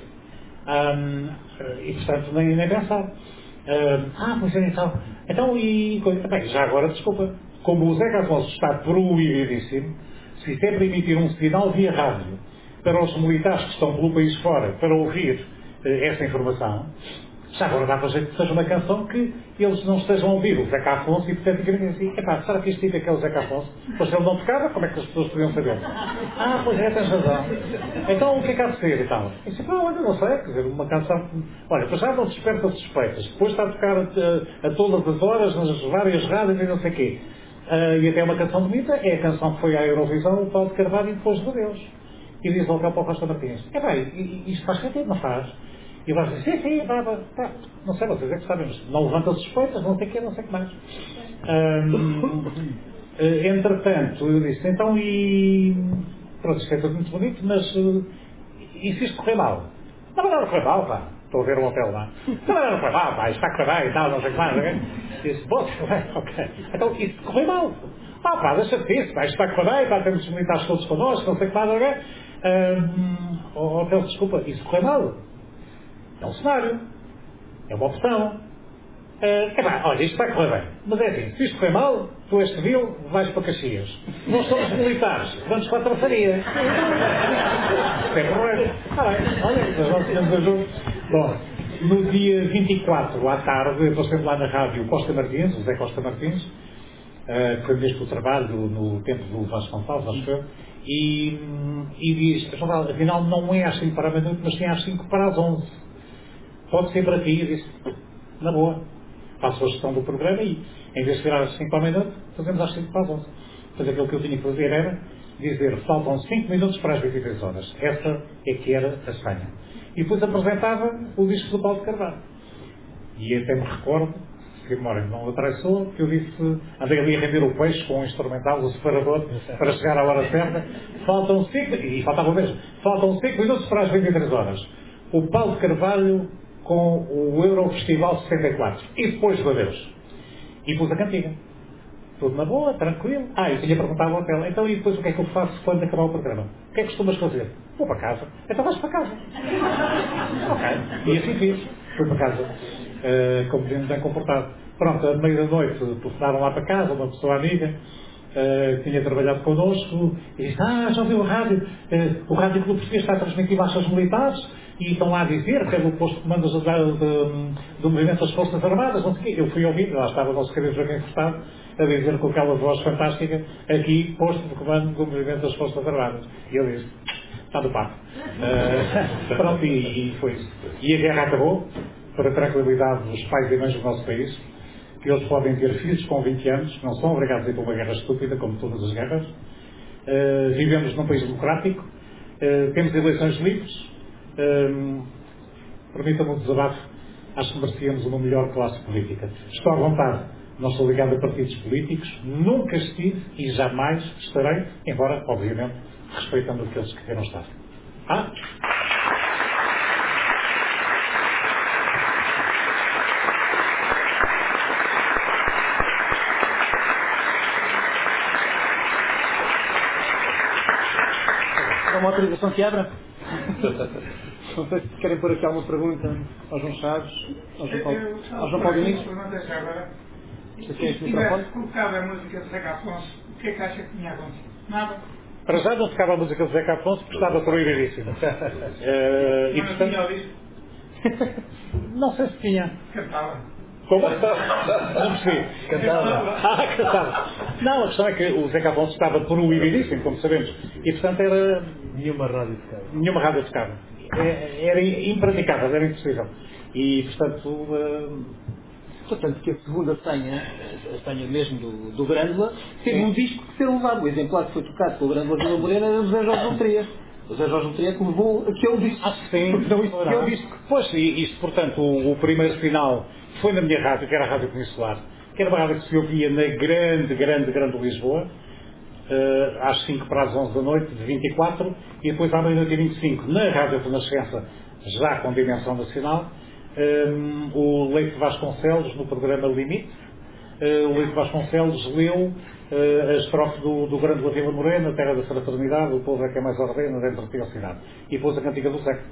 E portanto nem pensar. Pois é, então e bem, já agora desculpa, como o Zeca Afonso está proibidíssimo, se sempre emitir um sinal via rádio para os militares que estão pelo país fora para ouvir essa informação, já agora dá para a gente que seja uma canção que eles não estejam a ouvir o Zeca Afonso e portanto querem assim, será que este tipo é que é o Zeca Afonso? Pois se ele não tocava, como é que as pessoas podiam saber? Pois é, tens razão. Então o que é que há de ser e tal? Eu disse, olha, não sei, quer dizer, uma canção, olha, para já não desperta suspeitas, depois está a tocar a todas as horas nas várias rádios e não sei o quê. E até uma canção bonita, é a canção que foi à Eurovisão, o Paulo de Carvalho e depois de Deus. E diz logo para o Costa Martins, isto faz sentido, não faz? E vai dizer, sim, não sei, vocês é que sabem, mas não levanta suspeitas, não sei o quê, não sei o que mais. Entretanto, eu disse, então pronto, isto é tudo muito bonito, mas e se isto correr mal? Não correr mal, estou a ver o hotel lá. Não correr mal, isto está a correr bem e tal, não sei o que mais. E disse, ok. Então, e se correr mal? Deixa-te disso, isto está a correr bem, temos os militares todos connosco, não sei o que mais, ok? Hotel, desculpa, e se correr mal? É um cenário. É uma opção. Olha, isto está a correr bem. Mas é assim, se isto correr mal, tu és civil, vais para Caxias. Nós somos militares, vamos para a trafaria. Isto é correto. Olha, nós temos ajuda. Bom, no dia 24 à tarde, eu estou sempre lá na rádio Costa Martins, o Zé Costa Martins, que foi mesmo o trabalho no tempo do Vasconcelos, acho eu, e diz, afinal não é às 5 para a meia-noite, mas sim às 5 para as 11. Pode ser para ti, eu disse, na boa. Faço a gestão do programa e, em vez de virar às 5 para a meia-noite, fazemos às 5 para as 11. Mas aquilo que eu tinha que fazer era dizer, faltam 5 minutos para as 23 horas. Essa é que era a senha. E depois apresentava o disco do Paulo de Carvalho. E até me recordo, se a memória não me atraiçou, que eu disse, andei ali a render o peixe com o instrumental, o separador, para chegar à hora certa. Faltam 5, e faltava mesmo, faltam 5 minutos para as 23 horas. O Paulo de Carvalho com o Eurofestival 64. E depois do adeus. E pus a cantiga. Tudo na boa, tranquilo. E tinha perguntado ao hotel, então e depois o que é que eu faço quando acabar o programa? O que é que costumas fazer? Vou para casa. Então vais para casa. Ok. E assim fiz. Fui para casa. Como bem comportado. Pronto, à meia da noite, telefonaram lá para casa, uma pessoa amiga, que tinha trabalhado connosco, e disse, já ouviu o rádio? O Rádio Clube Português está a transmitir marchas militares, e estão lá a dizer, pelo posto de comando do movimento das Forças Armadas, não sei o quê. Eu fui ouvir, lá estava o nosso querido Joaquim Furtado, a dizer com aquela voz fantástica, aqui, posto de comando do movimento das Forças Armadas. E eu disse, está do papo. Pronto, e foi isso. E a guerra acabou, para a tranquilidade dos pais e mães do nosso país, que eles podem ter filhos com 20 anos, não são obrigados a ir para uma guerra estúpida, como todas as guerras. Vivemos num país democrático, temos eleições livres. Permita-me um desabafo, acho que merecíamos uma melhor classe política. Estou à vontade, não sou ligado a partidos políticos, nunca estive e jamais estarei, embora, obviamente, respeitando aqueles que queiram estar. É uma autorização que abra? Não sei se querem pôr aqui alguma pergunta ao João Chaves, ao João Paulo Diniz. Se tivesse colocado a música de Zeca Afonso, o que é que acha que tinha acontecido? Nada. Para já não tocava a música de Zeca Afonso porque estava proibidíssima. E portanto, não sei se tinha. Cantava. Como? Não percebi. Cantava. Não, a questão é que o Zeca Afonso estava proibidíssimo, como sabemos. E portanto era... Nenhuma rádio tocava. Era impraticável, era impossível. E portanto... Portanto, que a segunda senha mesmo do Grândola, teve um disco que ser levado. O exemplar que foi tocado pelo Grândola Vila Morena era o José Jorge Loteria. O José Jorge Loteria que levou aquele disco. Sim. Não, isso aquele disco. Pois, isto, portanto, o primeiro final foi na minha rádio, que era a Rádio Peninsular, que era uma rádio que se ouvia na grande Lisboa, às 5 para as 11 da noite, de 24, e depois à meia-noite e 25, na Rádio Renascença, já com dimensão nacional, o Leite Vasconcelos, no programa Limite. O Leite Vasconcelos leu a estrofe do Grande Vila Morena, Terra da Fraternidade, o povo é que é mais ordena dentro da cidade. E depois a Cantiga do Zeca.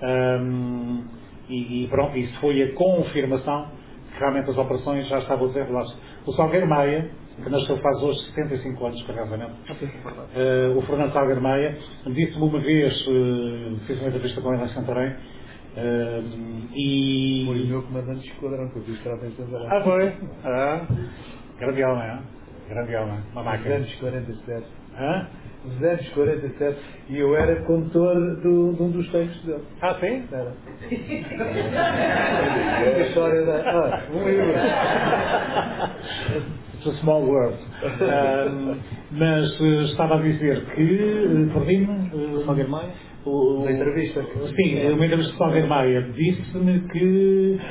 E pronto, isso foi a confirmação que realmente as operações já estavam desenroladas. O Salgueiro Maia, que nasceu faz hoje 75 anos, curiosamente, o Fernando Salgueiro Maia, disse-me uma vez, fiz uma entrevista com ele em Santarém, e... Foi o meu comandante de esquadrão, que eu vi escravo em Santarém. Foi? Grande alma, grande alma, uma máquina. Os anos 47. Hã? Os anos 47, e eu era condutor de um dos textos dele. Sim? Era. A história da... It's a small world. Mas estava a dizer que, perdi-me... Salgueiro Maia? Da entrevista. Sim, uma entrevista de Salgueiro Maia disse-me que...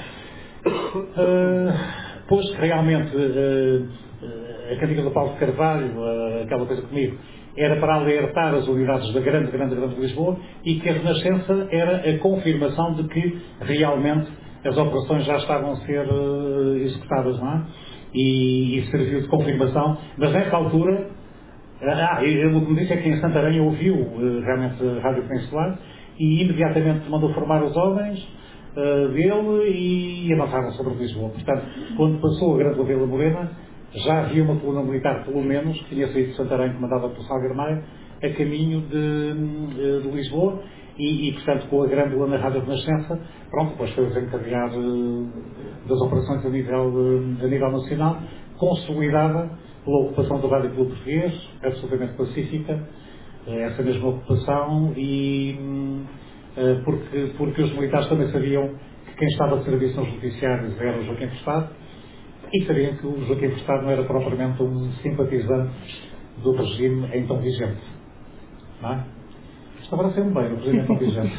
pois que realmente a Cantiga do Paulo de Carvalho, aquela coisa comigo, era para alertar as unidades da grande Lisboa, e que a Renascença era a confirmação de que realmente as operações já estavam a ser executadas, não é? E serviu de confirmação, mas nessa altura, o que me disse é que em Santarém ouviu realmente a Rádio Peninsular e imediatamente mandou formar os homens dele e avançaram sobre Lisboa. Portanto, quando passou a Grande Vila Morena, já havia uma coluna militar, pelo menos, que tinha saído de Santarém, comandada por Salgueiro Maia, a caminho de Lisboa, e portanto, com a Grândola na Rádio Renascença, pronto, depois foi desencadear das operações a nível nacional, consolidada pela ocupação do Rádio Clube Português, absolutamente pacífica, essa mesma ocupação, e porque os militares também sabiam que quem estava de serviço nos noticiários era o Joaquim Furtado, e sabiam que o Joaquim Furtado não era propriamente um simpatizante do regime então vigente. Não é? Estava a ser bem, o regime então vigente.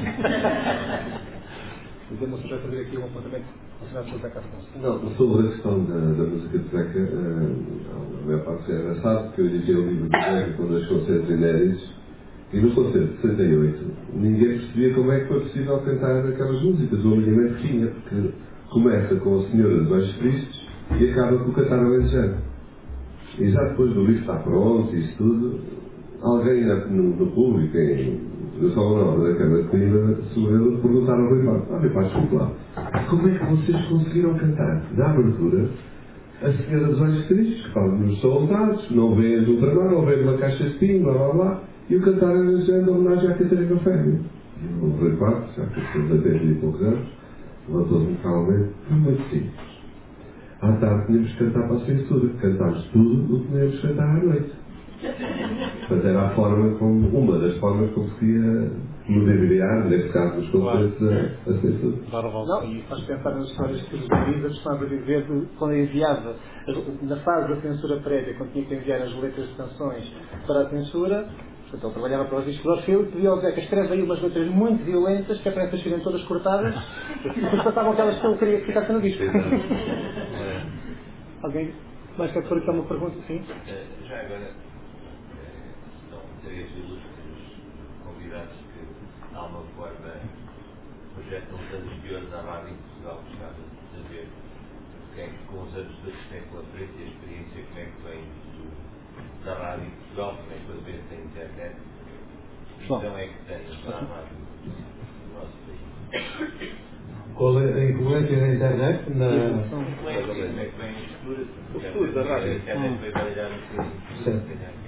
Podemos já fazer aqui um apontamento relacionado com o Zeca Afonso. Não, sobre a questão da música de Zeca, a maior parte é engraçado, porque eu editei o livro de Zeca com 2 concertos inéditos, e no concerto de 68 ninguém percebia como é que foi possível cantar aquelas músicas, o alinhamento que tinha, porque começa com a Senhora dos Olhos Tristes e acaba com o Cantar Alentejano. E já depois do livro estar pronto e isso tudo, alguém no público, eu sou o nome da Câmara de Coimbra, perguntaram ao Rui Paz: olha, Paz, desculpa lá, como é que vocês conseguiram cantar na abertura a Senhora dos Olhos Tristes, que fala dos soldados, não vês o trabalho, não vês uma caixa de espinho, blá blá blá, e o Cantar Alentejano de homenagem à Catarina Férrea? E o Rui Paz, já que temos até 20 e poucos anos, levantou-se calmamente: foi muito simples. À tarde tínhamos que cantar para a censura, cantámos tudo o que tínhamos que cantar à noite. Portanto, era a forma como, uma das formas como se ia ludibriar, neste caso dos concertos, a censura. Não, e faz pensar nas histórias que os Davidas estava a dizer de quando enviava, na fase da censura prévia, quando tinha que enviar as letras de canções para a censura. Portanto, ele trabalhava para os discos do Orfeu e pedia ao Zeca: escreve aí umas letras muito violentas, que é para essas serem todas cortadas, e depois passavam aquelas que ele queria que ficassem no disco. Alguém mais quer fazer uma pergunta? Sim? Já agora, são 3 ilustres convidados que, de alguma forma, projetam tantos piores à rádio em Portugal. Gostava de saber quem, com os anos de tem pela frente e a experiência, como é que vem da rádio em Portugal, como é que a ver tem internet, que visão é que tem para a rádio do nosso país. Qual é a influência da internet na... Como é que vem o futuro da rádio? A internet vai variar um bocadinho.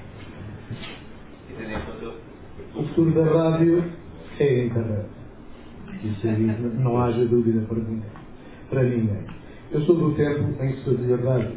O futuro da rádio é a internet. Isso aí não haja dúvida para ninguém. Eu sou do tempo em que se fazia rádio.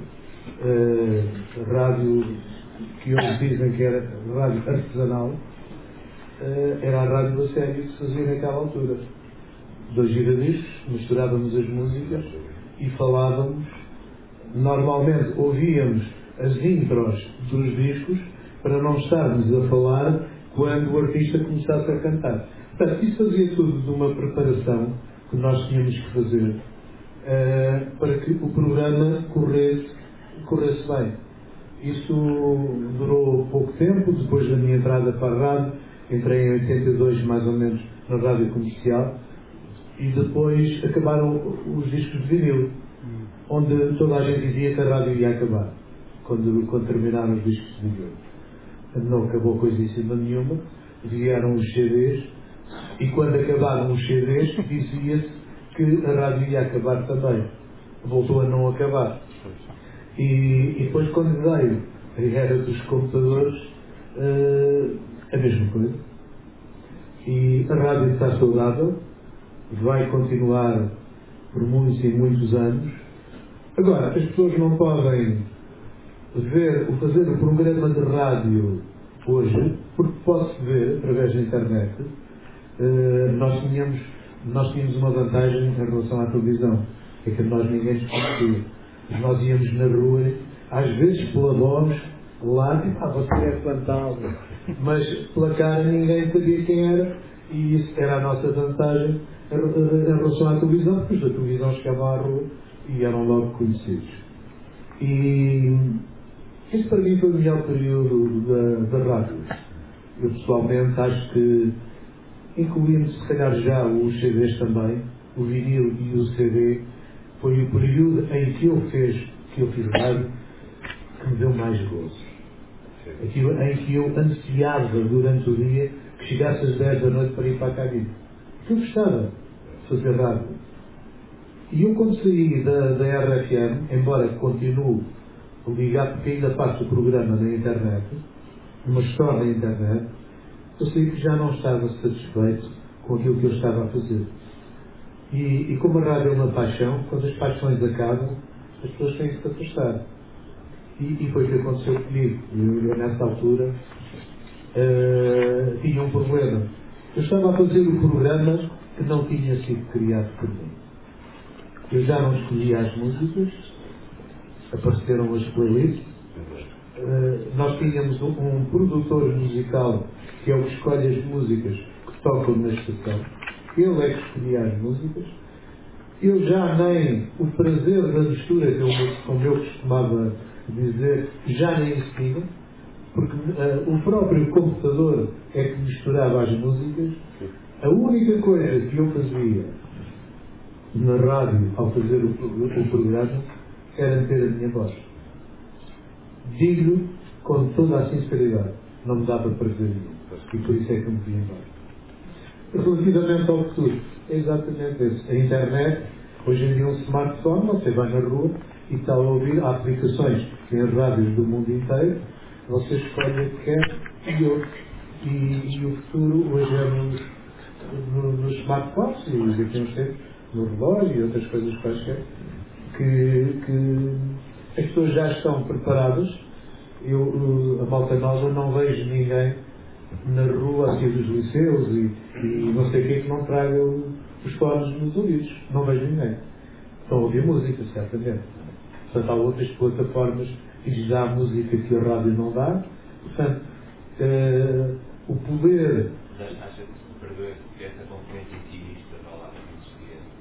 Rádio que hoje dizem que era rádio artesanal, era a rádio a sério que se fazia naquela altura. 2 giradiscos, misturávamos as músicas e falávamos. Normalmente ouvíamos as intros dos discos para não estarmos a falar quando o artista começasse a cantar. Portanto, isso fazia tudo de uma preparação que nós tínhamos que fazer para que o programa corresse bem. Isso durou pouco tempo. Depois da minha entrada para a rádio, entrei em 82 mais ou menos na rádio comercial, e depois acabaram os discos de vinil, onde toda a gente dizia que a rádio ia acabar quando terminaram os discos de vinil. Não acabou coisíssima nenhuma, vieram os CDs, e quando acabaram os CDs dizia-se que a rádio ia acabar também. Voltou a não acabar. E depois, quando veio a era dos computadores, a mesma coisa. E a rádio está saudável, vai continuar por muitos e muitos anos. Agora, as pessoas não podem fazer o programa de rádio hoje, porque pode-se ver através da internet. Nós tínhamos uma vantagem em relação à televisão, é que nós ninguém nos conhecia. Nós íamos na rua, às vezes pela voz, lá, você é fantasma, mas pela cara ninguém sabia quem era, e isso era a nossa vantagem em relação à televisão, porque os da televisão chegavam à rua e eram logo conhecidos. E este para mim foi o melhor período da rádio. Eu pessoalmente acho que, incluindo se calhar já os CDs também, o vinil e o CD, foi o período em que eu fiz rádio que me deu mais gozo. Aquilo em que eu ansiava durante o dia que chegasse às 10 da noite para ir para a cabine. Eu gostava de fazer rádio. E eu, quando saí da RFM, embora continue ligado, porque ainda faço o programa na internet, uma história na internet, eu sei que já não estava satisfeito com aquilo que eu estava a fazer. E como a rádio é uma paixão, quando as paixões acabam, as pessoas têm que se afastar. E foi o que aconteceu comigo. Eu nessa altura, tinha um problema. Eu estava a fazer o programa que não tinha sido criado por mim. Eu já não escolhia as músicas, apareceram as playlists. Nós tínhamos um produtor musical, que é o que escolhe as músicas que tocam na estação. Ele é que escolhia as músicas. Eu já nem o prazer da mistura, como eu costumava dizer, já nem tinha, porque o próprio computador é que misturava as músicas. A única coisa que eu fazia na rádio ao fazer o programa era meter a minha voz. Digo com toda a sinceridade, não me dava prazer nenhum, e por isso é que me vim embora. Relativamente ao futuro, é exatamente isso. A internet, hoje em dia, um smartphone, você vai na rua e está a ouvir, há aplicações em rádios do mundo inteiro, você escolhe o que quer e ouve. E o futuro hoje é nos smartphones, e daqui a uns tempos no relógio e outras coisas quaisquer, que as pessoas já estão preparadas. A malta nova, não vejo ninguém na rua, aqui dos liceus e não sei o que não traga os fones nos ouvidos. Não vejo ninguém. Estão a ouvir música, certamente. Portanto, há outras plataformas que lhes dá a música que a rádio não dá. Portanto, o poder... Acha que essa componente intimista vai lá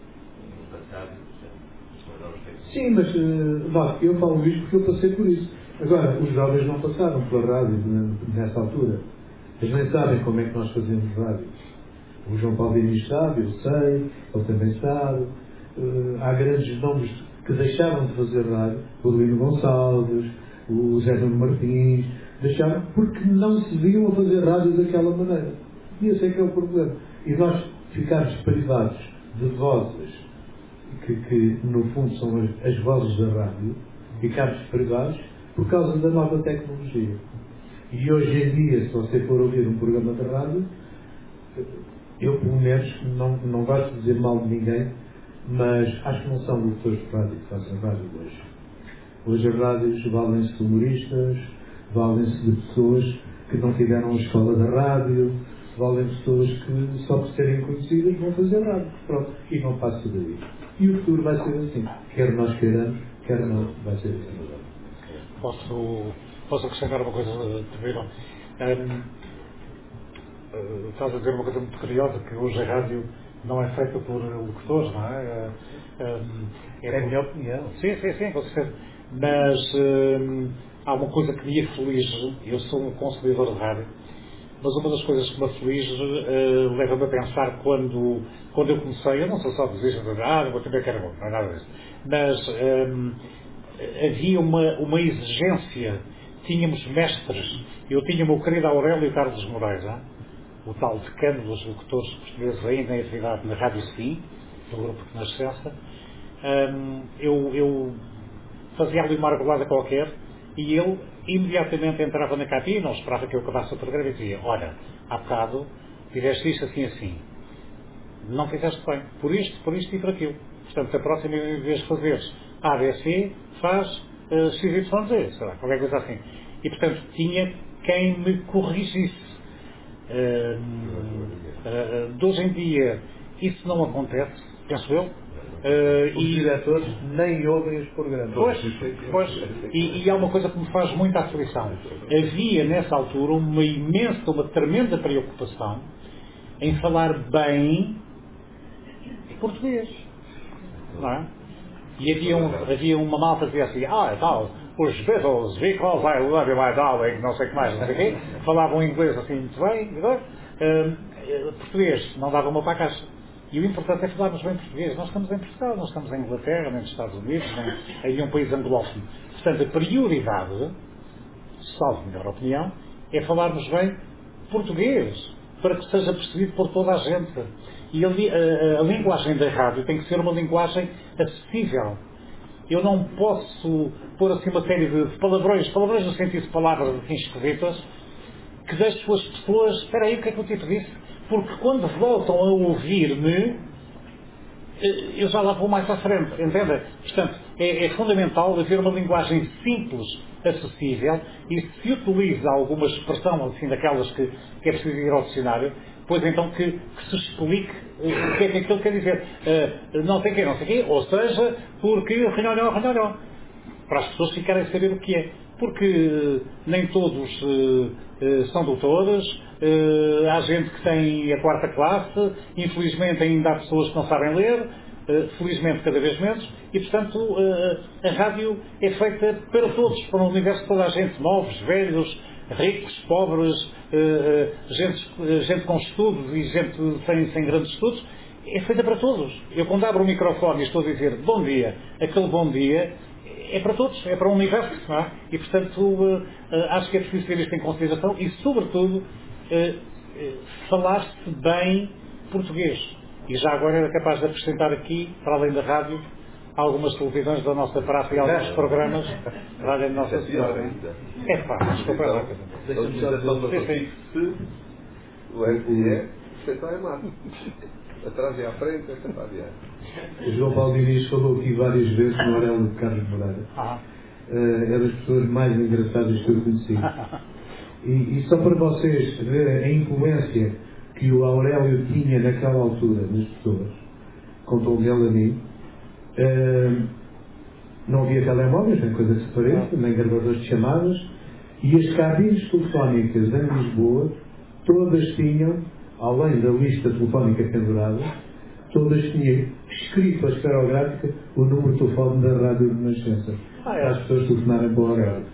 no passado, mas aos fake news. Sim, mas eu falo isto porque eu passei por isso. Agora, os jovens não passaram pela rádio nessa altura. Eles nem sabem como é que nós fazemos rádio. O João Paulo Diniz sabe, eu sei, ele também sabe. Há grandes nomes que deixaram de fazer rádio. O Lino Gonçalves, o Zé Nuno Martins, deixaram porque não se viam a fazer rádio daquela maneira. E esse é que é o problema. E nós ficarmos privados de vozes que no fundo são as vozes da rádio, ficarmos privados por causa da nova tecnologia. E hoje em dia, se você for ouvir um programa de rádio, eu pelo menos não gosto de dizer mal de ninguém, mas acho que não são locutores de rádio que fazem rádio hoje. Hoje as rádios valem-se de humoristas, valem-se de pessoas que não tiveram a escola da rádio, valem-se de pessoas que só por serem conhecidas vão fazer rádio. Pronto, e não passa daí. E o futuro vai ser assim. Quer nós queiramos, quer não, vai ser assim. Posso acrescentar uma coisa, Teviro? Estás a dizer uma coisa muito curiosa, que hoje a rádio não é feita por locutores, não é? É a minha opinião. Sim, com certeza. Mas há uma coisa que me aflige. Eu sou um consumidor de rádio, mas uma das coisas que me aflige leva-me a pensar quando eu comecei, eu não sou só desejo de não vou ter que era bom, não é nada disso, mas havia uma exigência. Tínhamos mestres. Eu tinha o meu querido Aurélio Carlos Moraes, o tal decano dos locutores portugueses ainda em atividade na Rádio Sim, do grupo que nascença. Eu fazia ali uma argolada qualquer e ele imediatamente entrava na cabine, não esperava que eu acabasse o programa e dizia: olha, há bocado fizeste isto assim, não fizeste bem, por isto e por aquilo. Portanto, a próxima vez de fazeres ABC, faz XYZ, sei lá, qualquer coisa assim. E, portanto, tinha quem me corrigisse. De hoje em dia, isso não acontece, penso eu. Os diretores nem ouvem os programas. Pois. E há uma coisa que me faz muita aflição. Havia, nessa altura, uma tremenda preocupação em falar bem português. Não é? E havia uma malta que dizia assim: tal, os Beatles, because I love you, my darling, não sei o que mais, não sei o quê, falavam inglês assim muito bem, português, não davam uma para a caixa. E o importante é falarmos bem português. Nós estamos em Portugal, nós estamos em Inglaterra, nem nos Estados Unidos, nem em um país anglófono. Portanto, a prioridade, salvo melhor opinião, é falarmos bem português, para que seja percebido por toda a gente. E a linguagem da rádio tem que ser uma linguagem acessível. Eu não posso pôr assim uma série de palavrões no sentido de palavras assim esquisitas, que deixo as pessoas, espera aí, o que é que o tipo disse? Porque quando voltam a ouvir-me, eu já lá vou mais à frente, entende? Portanto, é fundamental haver uma linguagem simples, acessível, e se utiliza alguma expressão assim daquelas que é preciso ir ao dicionário, pois então que se explique o que é que aquilo quer dizer. Não sei quê, ou seja, porque ranhoró, para as pessoas ficarem a saber o que é. Porque nem todos são doutores, há gente que tem a 4ª classe, infelizmente ainda há pessoas que não sabem ler, felizmente cada vez menos, e portanto a rádio é feita para todos, para um universo de toda a gente, novos, velhos, ricos, pobres, gente com estudos e gente sem grandes estudos, é feita para todos. Eu quando abro o microfone e estou a dizer bom dia, aquele bom dia é para todos, é para um universo, não é? E portanto acho que é preciso ter isto em consideração e sobretudo falar-se bem português. E já agora era capaz de acrescentar aqui, para além da rádio, algumas televisões da nossa praça e alguns programas da Rádio Nossa Senhora. É pá, desculpa lá. Deixa-me só dizer o RTE, você está em massa. Atrás e à frente, você está adiante. O João Paulo Diniz falou aqui várias vezes no Aurélio de Carlos Moreira. É das pessoas mais engraçadas que eu conheci. E só para vocês verem a influência que o Aurélio tinha naquela altura nas pessoas, contou-me ele a mim, não havia telemóveis, nem coisa que se pareça, nem gravadores de chamadas, e as cabines telefónicas em Lisboa todas tinham, além da lista telefónica pendurada, todas tinha escrito a esferográfica o número de telefone da Rádio de Nascença. Para as pessoas telefonarem para o Aurélio.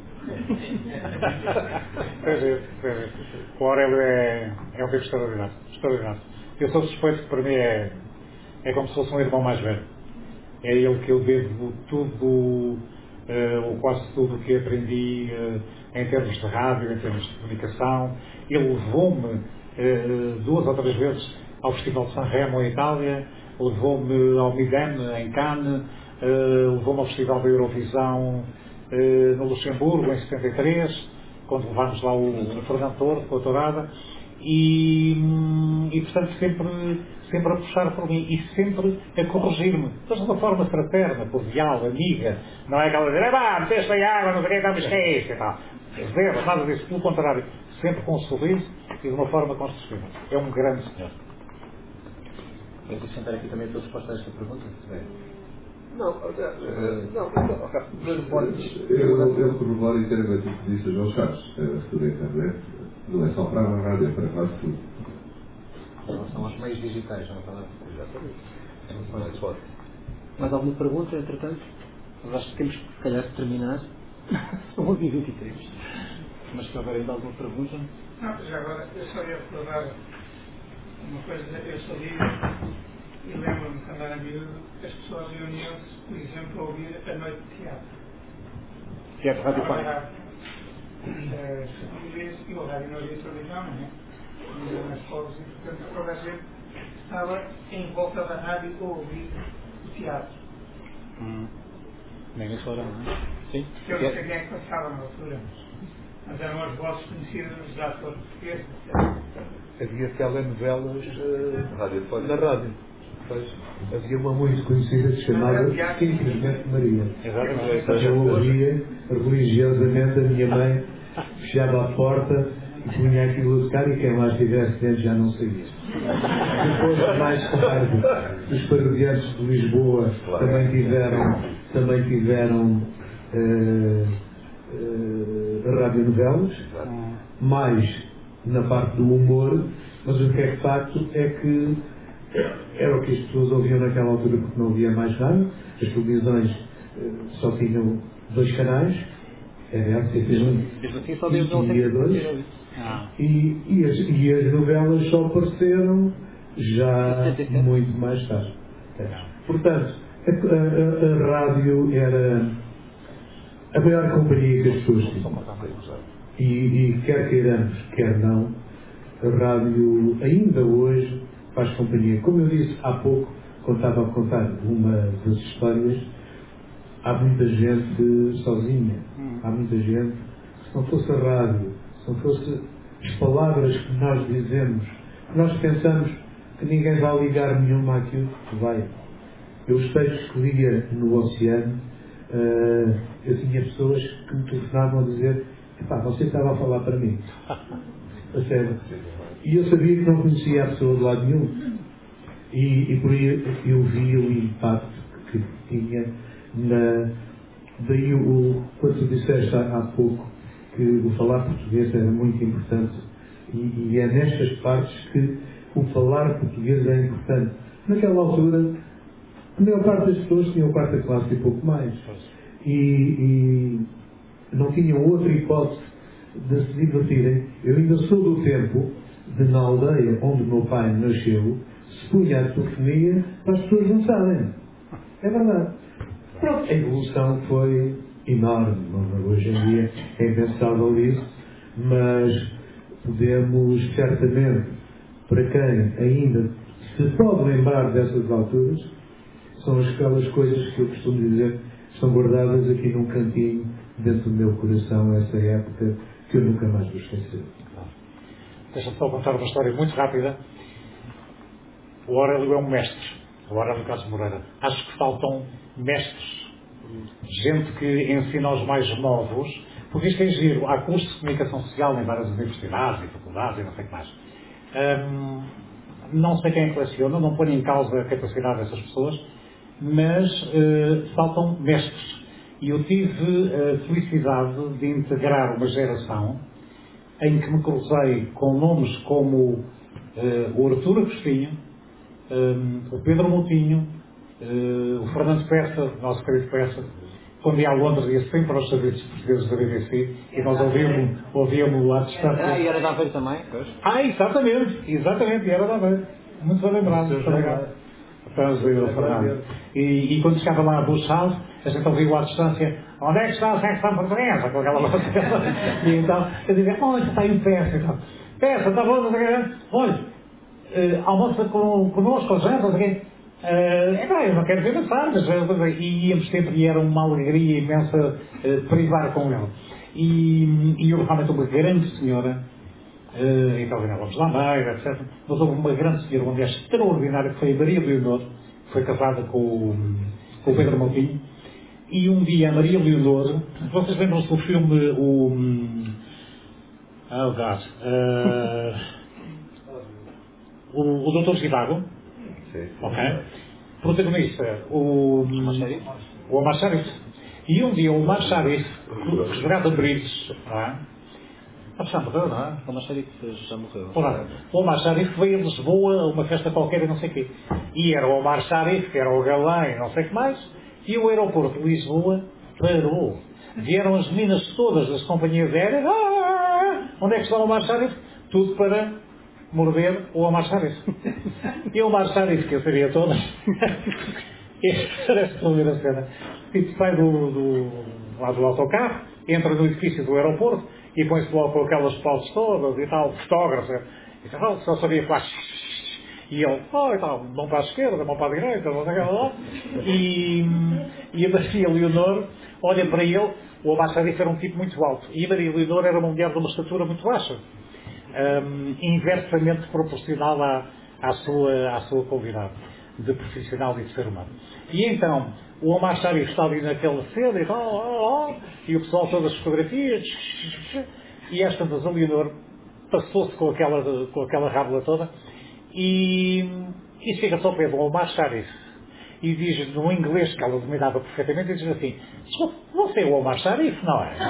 O Aurélio é um tipo extraordinário. Eu sou suspeito que para mim é como se fosse um irmão mais velho. É ele que eu devo tudo, ou quase tudo o que aprendi em termos de rádio, em termos de comunicação. Ele levou-me 2 ou 3 vezes ao Festival de Sanremo em Itália, levou-me ao Midem em Cannes, levou-me ao Festival da Eurovisão no Luxemburgo em 73, quando levámos lá o Fernando Torre com a tourada, e portanto sempre a puxar por mim e sempre a corrigir-me, mas de uma forma fraterna, cordial, amiga, não é aquela de dizer, meteste aí água, não sei o que, estamos esquece e tal. Zero, nada disso, pelo contrário, sempre com um sorriso e de uma forma construtiva. É um grande senhor. Quer acrescentar aqui também a tua resposta a esta pergunta? Eu corroboro inteiramente o que disse João Chaves. Tudo a internet não é só para a rádio, é para quase tudo. Em relação aos meios digitais, não é verdade? Exatamente. Mais alguma pergunta, entretanto? Nós acho que temos que, se calhar, terminar. São 11h23. Mas se houver ainda alguma pergunta? Não, já agora, eu só ia recordar uma coisa. Eu sou livre e lembro-me, quando era miúdo, as pessoas reuniam-se, por exemplo, a ouvir a noite de teatro. Teatro radiofónico. E o rádio não havia televisão, não é? Nas escolas, e portanto toda a gente estava em volta da rádio a ouvir o teatro. Nem isso era, não é? Sim. Eu não sei quem é que passava na altura, mas eram as vozes conhecidas dos atores portugueses. Havia telenovelas na rádio. Havia uma muito conhecida que se chamava Simplesmente Maria. Exatamente. Eu ouvia religiosamente, a minha mãe fechava a porta e punha aquilo a tocar e quem lá estivesse dentro já não sabia. Depois, mais tarde, os parodiantes de Lisboa também tiveram radionovelas, mais na parte do humor, mas o que é facto é que era o que as pessoas ouviam naquela altura porque não havia mais nada. As televisões só tinham 2 canais, era RTP1 e 2, e as novelas só apareceram já muito mais tarde. Portanto, a rádio era a maior companhia que as pessoas tinham. E quer queiramos, quer não, a rádio ainda hoje faz companhia. Como eu disse há pouco, quando estava a contar uma das histórias, há muita gente sozinha. Há muita gente, se não fosse a rádio, se não fosse as palavras que nós dizemos, nós pensamos que ninguém vai ligar nenhuma àquilo que vai. Eu os textos que lia no Oceano, eu tinha pessoas que me telefonavam a dizer: você estava a falar para mim. A sério. E eu sabia que não conhecia a pessoa de lado nenhum. E por aí eu vi o impacto que tinha daí quando tu disseste há pouco que o falar português era muito importante, e é nestas partes que o falar português é importante. Naquela altura, a maior parte das pessoas tinham 4ª classe e pouco mais. E não tinham outra hipótese de se divertirem. Eu ainda sou do tempo de, na aldeia onde o meu pai nasceu, se punha a telefonia para as pessoas dançarem. É verdade. Pronto, a evolução foi enorme. Hoje em dia é impensável isso, mas podemos certamente, para quem ainda se pode lembrar dessas alturas, são aquelas coisas que eu costumo dizer que estão guardadas aqui num cantinho dentro do meu coração, essa época que eu nunca mais vou esquecer. Deixa-me só contar uma história muito rápida. O Aurélio é um mestre, o Aurélio Carlos Moreira. Acho que faltam mestres, gente que ensina aos mais novos, porque isto é giro. Há cursos de comunicação social em várias universidades e faculdades e não sei o que mais. Não sei quem é que leciona, não ponho em causa a capacidade dessas pessoas, mas faltam mestres. E eu tive a felicidade de integrar uma geração em que me cruzei com nomes como o Artur Agostinho, o Pedro Moutinho, o Fernando Peça, nosso querido Peça, quando ia a Londres ia sempre aos serviços portugueses da BBC e nós ouvíamos à distância. E era da Aveiro também? Pois. Exatamente, e era da Aveiro. Muito bem lembrado. E quando chegava lá a Bush House, a gente ouviu à distância: onde é que está a secção portuguesa? Com aquela voz. E então eu dizia: olha, está aí um Peça. Então, Peça, está bom, olha, almoça connosco, janta, não sei o quê. Eu não quero ver dançar, mas e íamos sempre e era uma alegria imensa privar com ele. E houve realmente uma grande senhora, então vamos lá, Meira, etc. Mas houve uma grande senhora, uma mulher extraordinária, que foi a Maria Leonor, que foi casada com o Pedro Moutinho. E um dia a Maria Leonor, vocês lembram-se do filme o Doutor Zivago? Sim. Ok? Protagonista, o Omar Sharif. E um dia o Omar Sharif, que jogava bridge, já morreu, não é? O Omar Sharif já morreu. O Omar Sharif veio a Lisboa a uma festa qualquer e não sei o quê. E era o Omar Sharif, que era o galã e não sei o que mais, e o aeroporto de Lisboa parou. Vieram as meninas todas das companhias aéreas. Onde é que está o Omar Sharif? Tudo para morder o Omar Sharif. E o Omar Sharif, que eu sabia todas, parece-me ouvir a cena, tipo, sai lá do autocarro, entra no edifício do aeroporto e põe-se logo com aquelas pautas todas e tal, fotógrafo, e tal, só sabia falar. E ele, tal, mão para a esquerda, mão para a direita, não sei lá. E a Maria Leonor olha para ele. O Omar Sharif era um tipo muito alto e a Maria Leonor era uma mulher de uma estatura muito baixa, inversamente proporcional à sua qualidade de profissional e de ser humano. E então o Omar Sharif está ali naquela cena e tal, e o pessoal todas as fotografias, e esta da Leonor passou-se com aquela rábula toda e chega-se ao pé do Omar Sharif e diz no inglês, que ela dominava perfeitamente, e diz assim: você é o Omar Sharif, não é?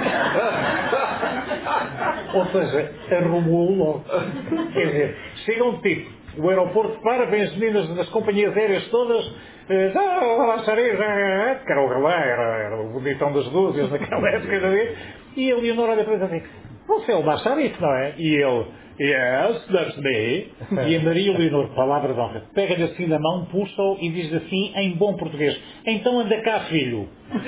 Ou seja, arrumou logo. Quer dizer, chega um tipo, o aeroporto para, vem as meninas das companhias aéreas todas, Omar Sharif, que era o galã, era o bonitão das dúzias naquela época, e a Leonor olha para ele assim: você é o Omar Sharif, não é? E ele: yes, that's me. E a Maria Leonor, palavra de honra, pega-lhe assim na mão, puxa-o e diz assim em bom português: então anda cá, filho.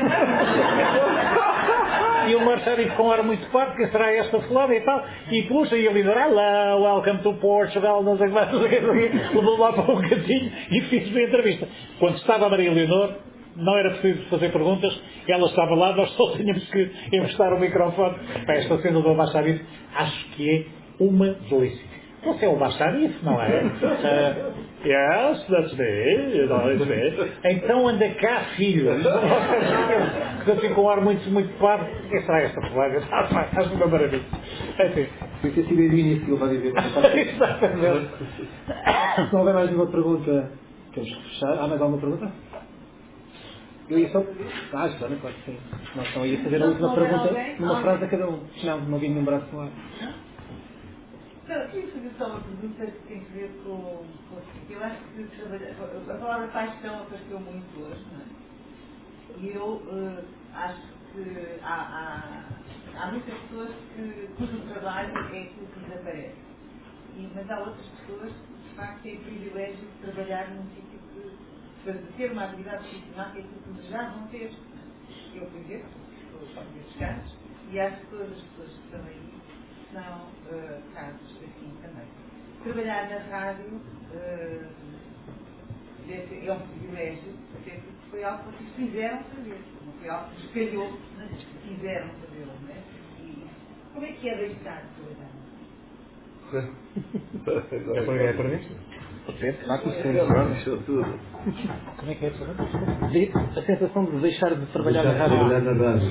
E o Omar Sharif, com ar muito parvo, que será esta fulana e tal, e puxa, e a Leonor: hello, welcome to Portugal, não sei o que mais, levou lá para um cantinho e fiz a entrevista. Quando estava a Maria Leonor, não era preciso fazer perguntas, ela estava lá, nós só tínhamos que encostar o microfone para esta cena do Omar Sharif. Acho que é uma delícia. Você é o Omar Sharif, não é? Yes, that's me. Então anda cá, filho. Assim com um ar muito, muito parvo. Quem será esta colega? Acho uma maravilha. Enfim. Foi ter sido o início que ele vai dizer. Exatamente. Se não houver mais nenhuma pergunta, temos que fechar. Há mais alguma pergunta? Eu ia só... já, claro que sim. Nós estamos aí a fazer a última pergunta numa frase a cada um. Não vi nenhum braço no ar. Eu queria fazer só uma pergunta que tem a ver com eu acho que a palavra paixão apareceu muito hoje, não é? E eu acho que há muitas pessoas cujo trabalho é aquilo que lhes aparece. Mas há outras pessoas que, de facto, têm o privilégio de trabalhar num sítio de ter uma atividade profissional que é aquilo que desejavam ter. Eu, por exemplo, estou nesses casos, e acho que todas as pessoas que estão aí são casos assim também. Trabalhar na rádio é um privilégio, porque foi algo que vocês quiseram fazer, não foi algo que vos calhou, mas quiseram fazer, não é? E como é que é deixar de trabalhar? É para mim? Está com tudo. Como é que é a sensação de deixar de trabalhar na rádio?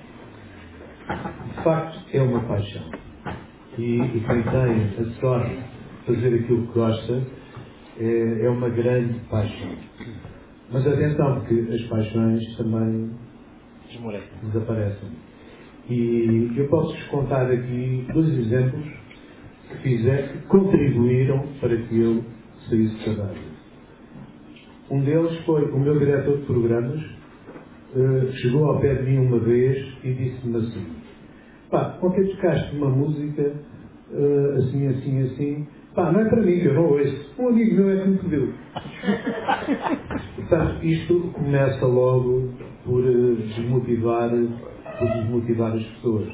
De facto, é uma paixão. E quem tem a sorte de fazer aquilo que gosta é uma grande paixão. Mas atenção, porque as paixões também desaparecem. E eu posso-vos contar aqui 2 exemplos que contribuíram para que eu saísse da rádio. Um deles foi o meu diretor de programas, chegou ao pé de mim uma vez e disse-me assim: pá, ontem tocaste uma música assim, assim, assim, pá, não é para mim, que eu não ouço, um amigo meu é que me pediu. Portanto, isto começa logo por desmotivar as pessoas.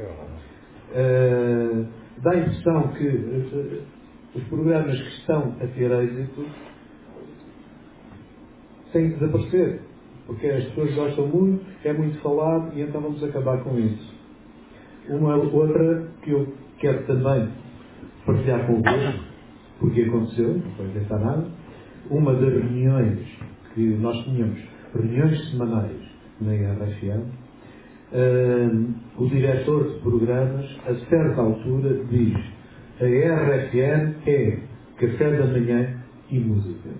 Dá a impressão que os programas que estão a ter êxito têm que desaparecer, porque as pessoas gostam muito, é muito falado, e então vamos acabar com isso. Uma outra que eu quero também partilhar convosco, porque aconteceu, não foi inventar nada, uma das reuniões que nós tínhamos, reuniões semanais na RFM, o diretor de programas, a certa altura, diz: a RFM é café da manhã e música.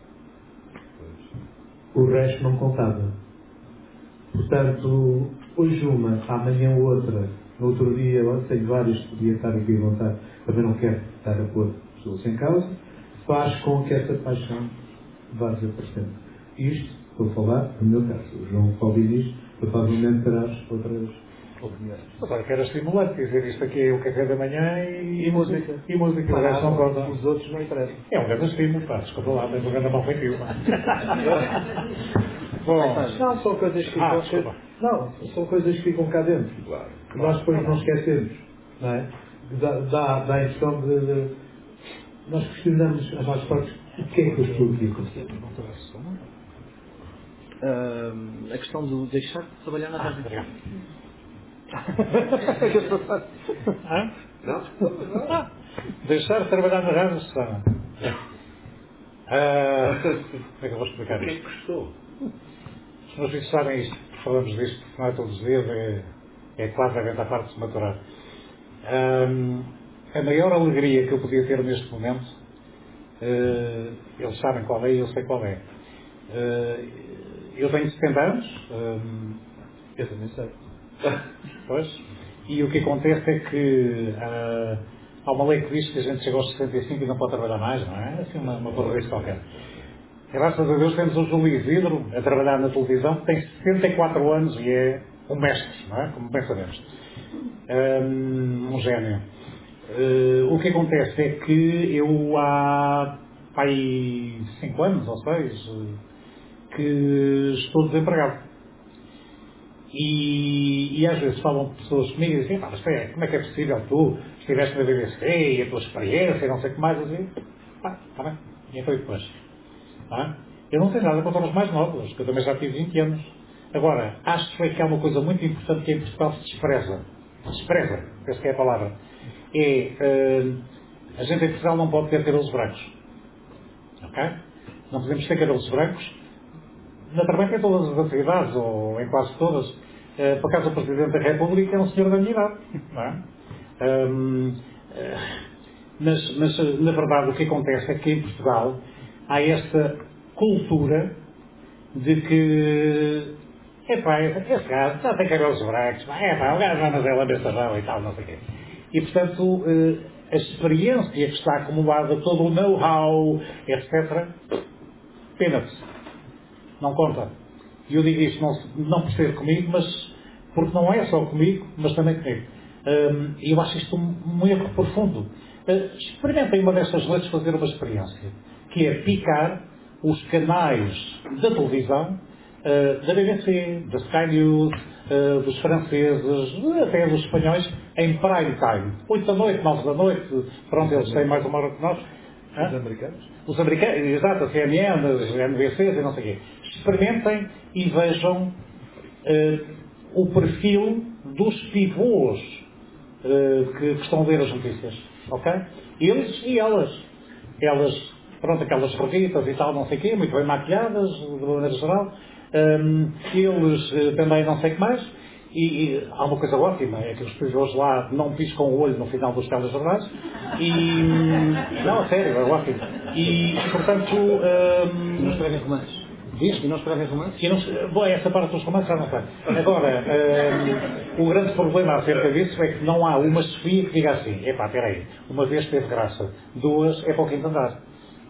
O resto não contava. Portanto, hoje uma, amanhã outra, no outro dia, tenho várias que podia estar aqui a contar, também não quero estar a pôr pessoas em causa, faz com que essa paixão vá desaparecendo. Isto, estou a falar, no meu caso. O João Paulo Diniz provavelmente terás outras opiniões. Mas olha, que era estimulante dizer isto aqui é o café da manhã e música. E música, o resto não conta. Os outros não interessam. É um grande estímulo, pá, desculpa lá, mas um grande mal feitio. Bom, não, são coisas que são coisas que ficam cá dentro. Claro. Que nós depois não esquecemos. Não é? Dá a impressão de nós questionamos a mais fortes o que é que eu estou aqui a acontecer. A questão de deixar de trabalhar na rádio. Deixar de trabalhar na rádio, Susana. Como é que eu vou explicar isto? O que custou? Os meus filhos sabem isto, falamos disto, não é todos os dias, é quase a venda à parte de se maturar. A maior alegria que eu podia ter neste momento, eles sabem qual é e eu sei qual é. Eu tenho 70 anos. Eu também sei. Pois. E o que acontece é que há uma lei que diz que a gente chega aos 65 e não pode trabalhar mais, não é? Assim uma porra qualquer. Graças a Deus temos o Júlio Isidro a trabalhar na televisão, que tem 74 anos e é um mestre, não é? Como bem sabemos. Um gênio. O que acontece é que eu há 5 anos ou 6 que estou desempregado. E às vezes falam pessoas comigo e dizem: mas como é que é possível tu estiveste na BBC e a tua experiência e não sei o que mais, assim, está bem, e foi depois. Eu não tenho nada contra os mais novos, que eu também já tive 20 anos. Agora, acho que há uma coisa muito importante que em Portugal se despreza, penso que é a palavra, a gente em Portugal não pode ter cabelos brancos, ok? Não podemos ter cabelos brancos, naturalmente em todas as atividades, ou em quase todas. Por acaso o Presidente da República é um senhor da minha idade, não é? Mas na verdade o que acontece é que em Portugal há esta cultura de que esse gajo já tem cabelos brancos, o gajo vai na zela besta e tal, não sei o quê. E portanto a experiência que está acumulada, todo o know-how, etc., pena-se. Não conta. E eu digo isto não por ser comigo, mas porque não é só comigo, mas também comigo. E eu acho isto um erro profundo. Experimentem uma destas noites fazer uma experiência, que é picar os canais da televisão, da BBC, da Sky News, dos franceses, até dos espanhóis, em prime time. 8 da noite, 9 da noite, pronto, eles têm mais uma hora que nós. Os americanos? Os americanos, exato, a CNN, as NBCs e não sei o quê. Experimentem e vejam o perfil dos pivôs que estão a ler as notícias, ok? Eles e elas. Elas, pronto, aquelas revistas e tal, não sei o quê, muito bem maquiadas, de maneira geral. Eles também não sei o que mais. E há uma coisa ótima, é que os pivôs lá não piscam o olho no final dos telejornais. Não, a sério, é ótimo. E portanto... não escrevem romances. Diz? E não escrevem romances? Bom, essa parte dos romances já não sei. Agora, o grande problema acerca disso é que não há uma chefia que diga assim: epá, espera aí, uma vez teve graça, duas é para o quinto andar.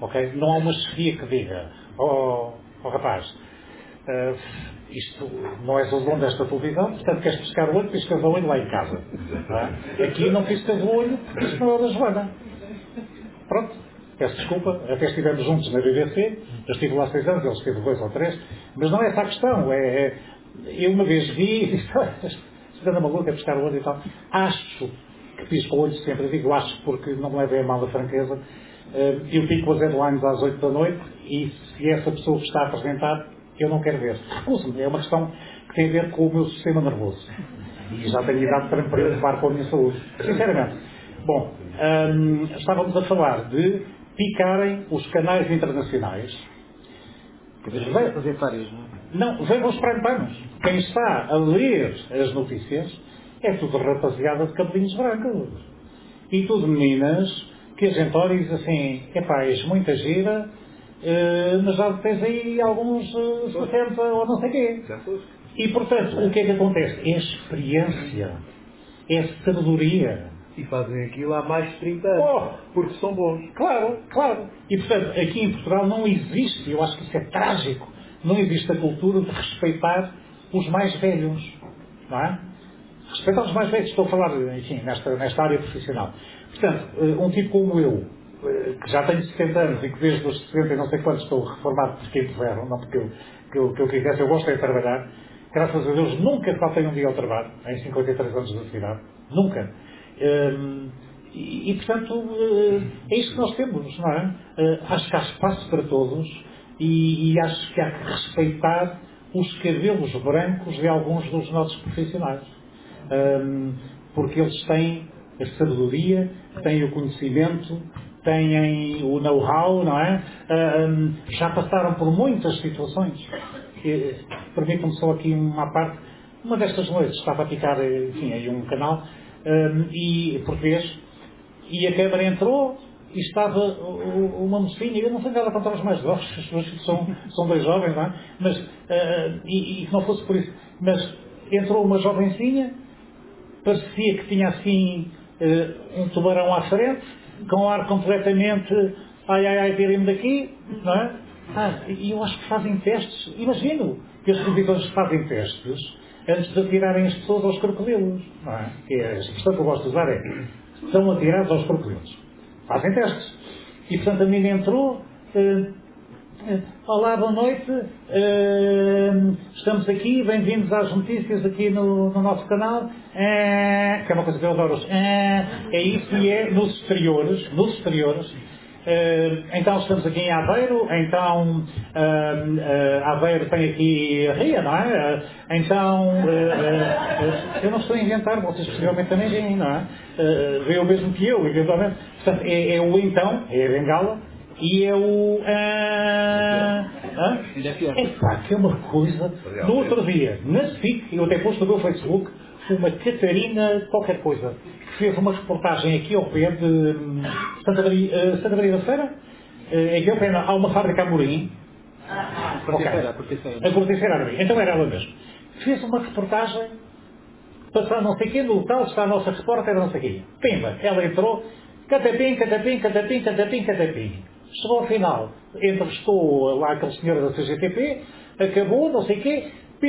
ok? Não há uma chefia que diga, rapaz, isto não és o dono desta televisão, portanto queres pescar o olho, piscas o olho lá em casa. Não é? Aqui não piscas o olho, porque isto não é da Joana. Pronto, peço desculpa, até estivemos juntos na BBC, eu estive lá 6 anos, ele esteve 2 ou 3, mas não é essa a questão, eu uma vez vi, isto anda maluco a pescar o olho e tal, acho que pisco o olho sempre, digo acho porque não me levei a mal a franqueza, eu fico com as headlines às 8 da noite e se essa pessoa que está a apresentar, eu não quero ver. É uma questão que tem a ver com o meu sistema nervoso. E já tenho idade para me preocupar com a minha saúde. Sinceramente. Bom, estávamos a falar de picarem os canais internacionais. Fazer vários, não? Não, vem aos prime-times. Quem está a ler as notícias é tudo rapaziada de cabelinhos brancos. E tudo meninas que a gente olha e diz assim, és muita gira, mas já tens aí alguns 60 ou não sei o quê. E, portanto, o que é que acontece? É experiência. É sabedoria. E fazem aquilo há mais de 30 anos. Porque são bons. Claro, claro. E, portanto, aqui em Portugal não existe, eu acho que isso é trágico, não existe a cultura de respeitar os mais velhos. Não é? Respeitar os mais velhos. Estou a falar, enfim, nesta área profissional. Portanto, um tipo como eu, que já tenho 70 anos e que desde os 60 e não sei quantos estou reformado porque impuseram, não porque eu quisesse, eu gosto de trabalhar. Graças a Deus nunca faltei um dia ao trabalho, em 53 anos de atividade. Nunca. Portanto, é isto que nós temos, não é? Acho que há espaço para todos e acho que há que respeitar os cabelos brancos de alguns dos nossos profissionais. Porque eles têm a sabedoria, têm o conhecimento, têm o know-how, não é? Já passaram por muitas situações. Permitam-me só aqui uma parte. Uma destas noites estava a picar, enfim, aí um canal português, e a câmara entrou e estava uma mocinha, eu não sei nada contra os mais jovens, os meus filhos são 2 jovens, não é? Mas, e que não fosse por isso, mas entrou uma jovenzinha, parecia que tinha assim um tubarão à frente, com um ar completamente tirem-me daqui, não é? E eu acho que fazem testes, imagino que os televisores fazem testes antes de atirarem as pessoas aos crocodilos, não é? Que a expressão que eu gosto de usar são atirados aos crocodilos. Fazem testes. E portanto a menina entrou, olá, boa noite, estamos aqui, bem-vindos às notícias aqui no nosso canal, que é uma coisa que eu adoro, é isso e é nos exteriores, então estamos aqui em Aveiro, então Aveiro tem aqui a Ria, não é? Então eu não estou a inventar, vocês possivelmente também veem, não é? Vê o mesmo que eu, eventualmente. Portanto, é o então, é a bengala, e é o que é uma coisa. No outro dia, na SIC, eu até pus no meu Facebook, uma Catarina qualquer coisa, que fez uma reportagem aqui ao pé de Santa Maria da Feira, aqui ao pé há uma fábrica a Morim, a Corticeira Amorim. Então era ela mesmo. Fez uma reportagem, passar não sei o quê, no local está a nossa repórter, não sei o quê. Pimba, ela entrou, catapim. Chegou ao final, entrevistou lá aquele senhor da CGTP, acabou, não sei o quê,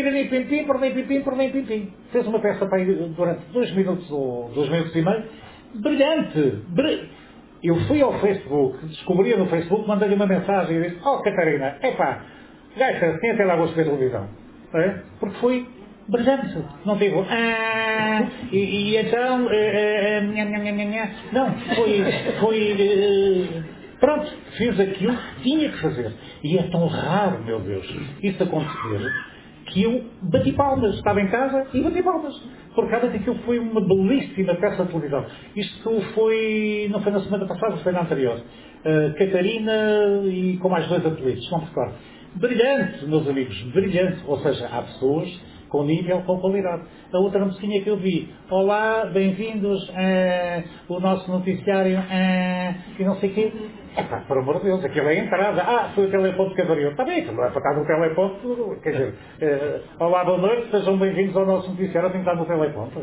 pim. Fez uma peça para ir durante 2 minutos ou 2 minutos e meio. Brilhante! Eu fui ao Facebook, descobri no Facebook, mandei-lhe uma mensagem e disse, Catarina, gaita, assim até lá gosto de ver televisão. Porque foi brilhante. Não digo, e então, não, foi pronto, fiz aquilo que tinha que fazer. E é tão raro, meu Deus, isso acontecer, que eu bati palmas. Estava em casa e bati palmas. Por causa daquilo foi uma belíssima peça de televisão. Isto não foi na semana passada, foi na anterior. Catarina e com mais 2 apelidos, não me recordo. Brilhante, meus amigos, brilhante. Ou seja, há pessoas com nível, com qualidade. A outra mocinha que eu vi, olá, bem-vindos o nosso noticiário e não sei o quê. Por amor de Deus, aquilo é a entrada. Foi o teleponto que avariou. Está bem, aquilo não é para estar no teleponto. Quer dizer, olá, boa noite, sejam bem-vindos ao nosso noticiário. Tem que estar no teleponto.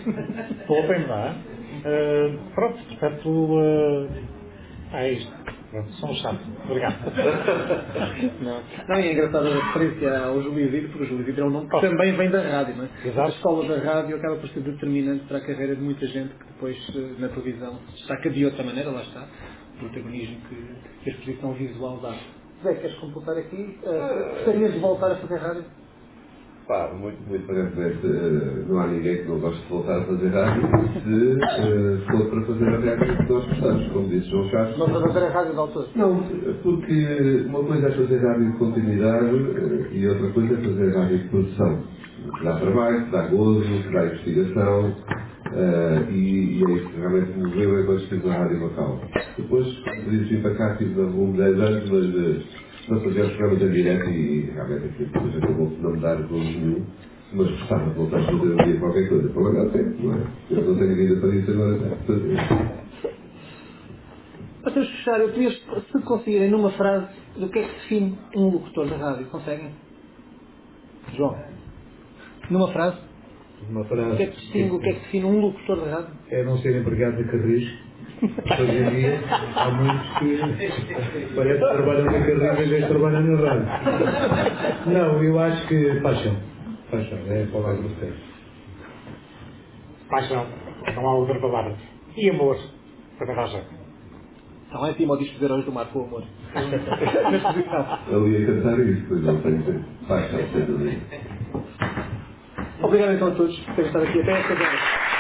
Poupem-me, não é? Pronto, portanto, é isto. Sou um chato. Obrigado. Não, e é engraçada a referência ao Júlio Isidro, porque o Júlio Isidro é um nome que também vem da rádio, não é? Exato. A escola da rádio acaba por ser determinante para a carreira de muita gente que depois na televisão destaca de outra maneira, lá está, o protagonismo que a exposição visual dá. Zé, queres completar aqui? Gostarias de voltar a fazer rádio? Pá, muito aparentemente não há ninguém que não goste de voltar a fazer rádio se for para fazer a rádio que nós gostamos, como disse João Chaves. Não para fazer a rádio de autores? Não, porque uma coisa é fazer rádio de continuidade e outra coisa é fazer rádio de produção. Que dá trabalho, que dá gozo, que dá investigação e é isso que realmente me moveu quando estive na Rádio Macau. Depois, quando dirigi para cá, tive alguns 10 anos, mas não fazia os programas em direto e realmente aqui depois acabou por não me dar gozo nenhum, mas gostava de voltar a fazer um dia qualquer coisa. Para lá tempo, não é? Eu não tenho vida para isso agora, já fazer. Para termos de fechar, eu queria, se conseguirem, numa frase, do que é que define um locutor da rádio. Conseguem? João? Numa frase? Uma frase. O que é que distingue, o que é que define um locutor da rádio? É não ser empregado de Carris. Hoje em dia há muitos que parece que trabalham na Carris em vez de trabalhar na rádio. Não, eu acho que paixão. Paixão, é a palavra certa. Paixão. Não há outra palavra. E amor. Para dar jeito. Não é Timó diz fazer hoje do mar com o amor. Ali a cantar isso, pois não tenho paixão, sem dúvida. Obrigado então a todos por terem estado aqui até esta hora.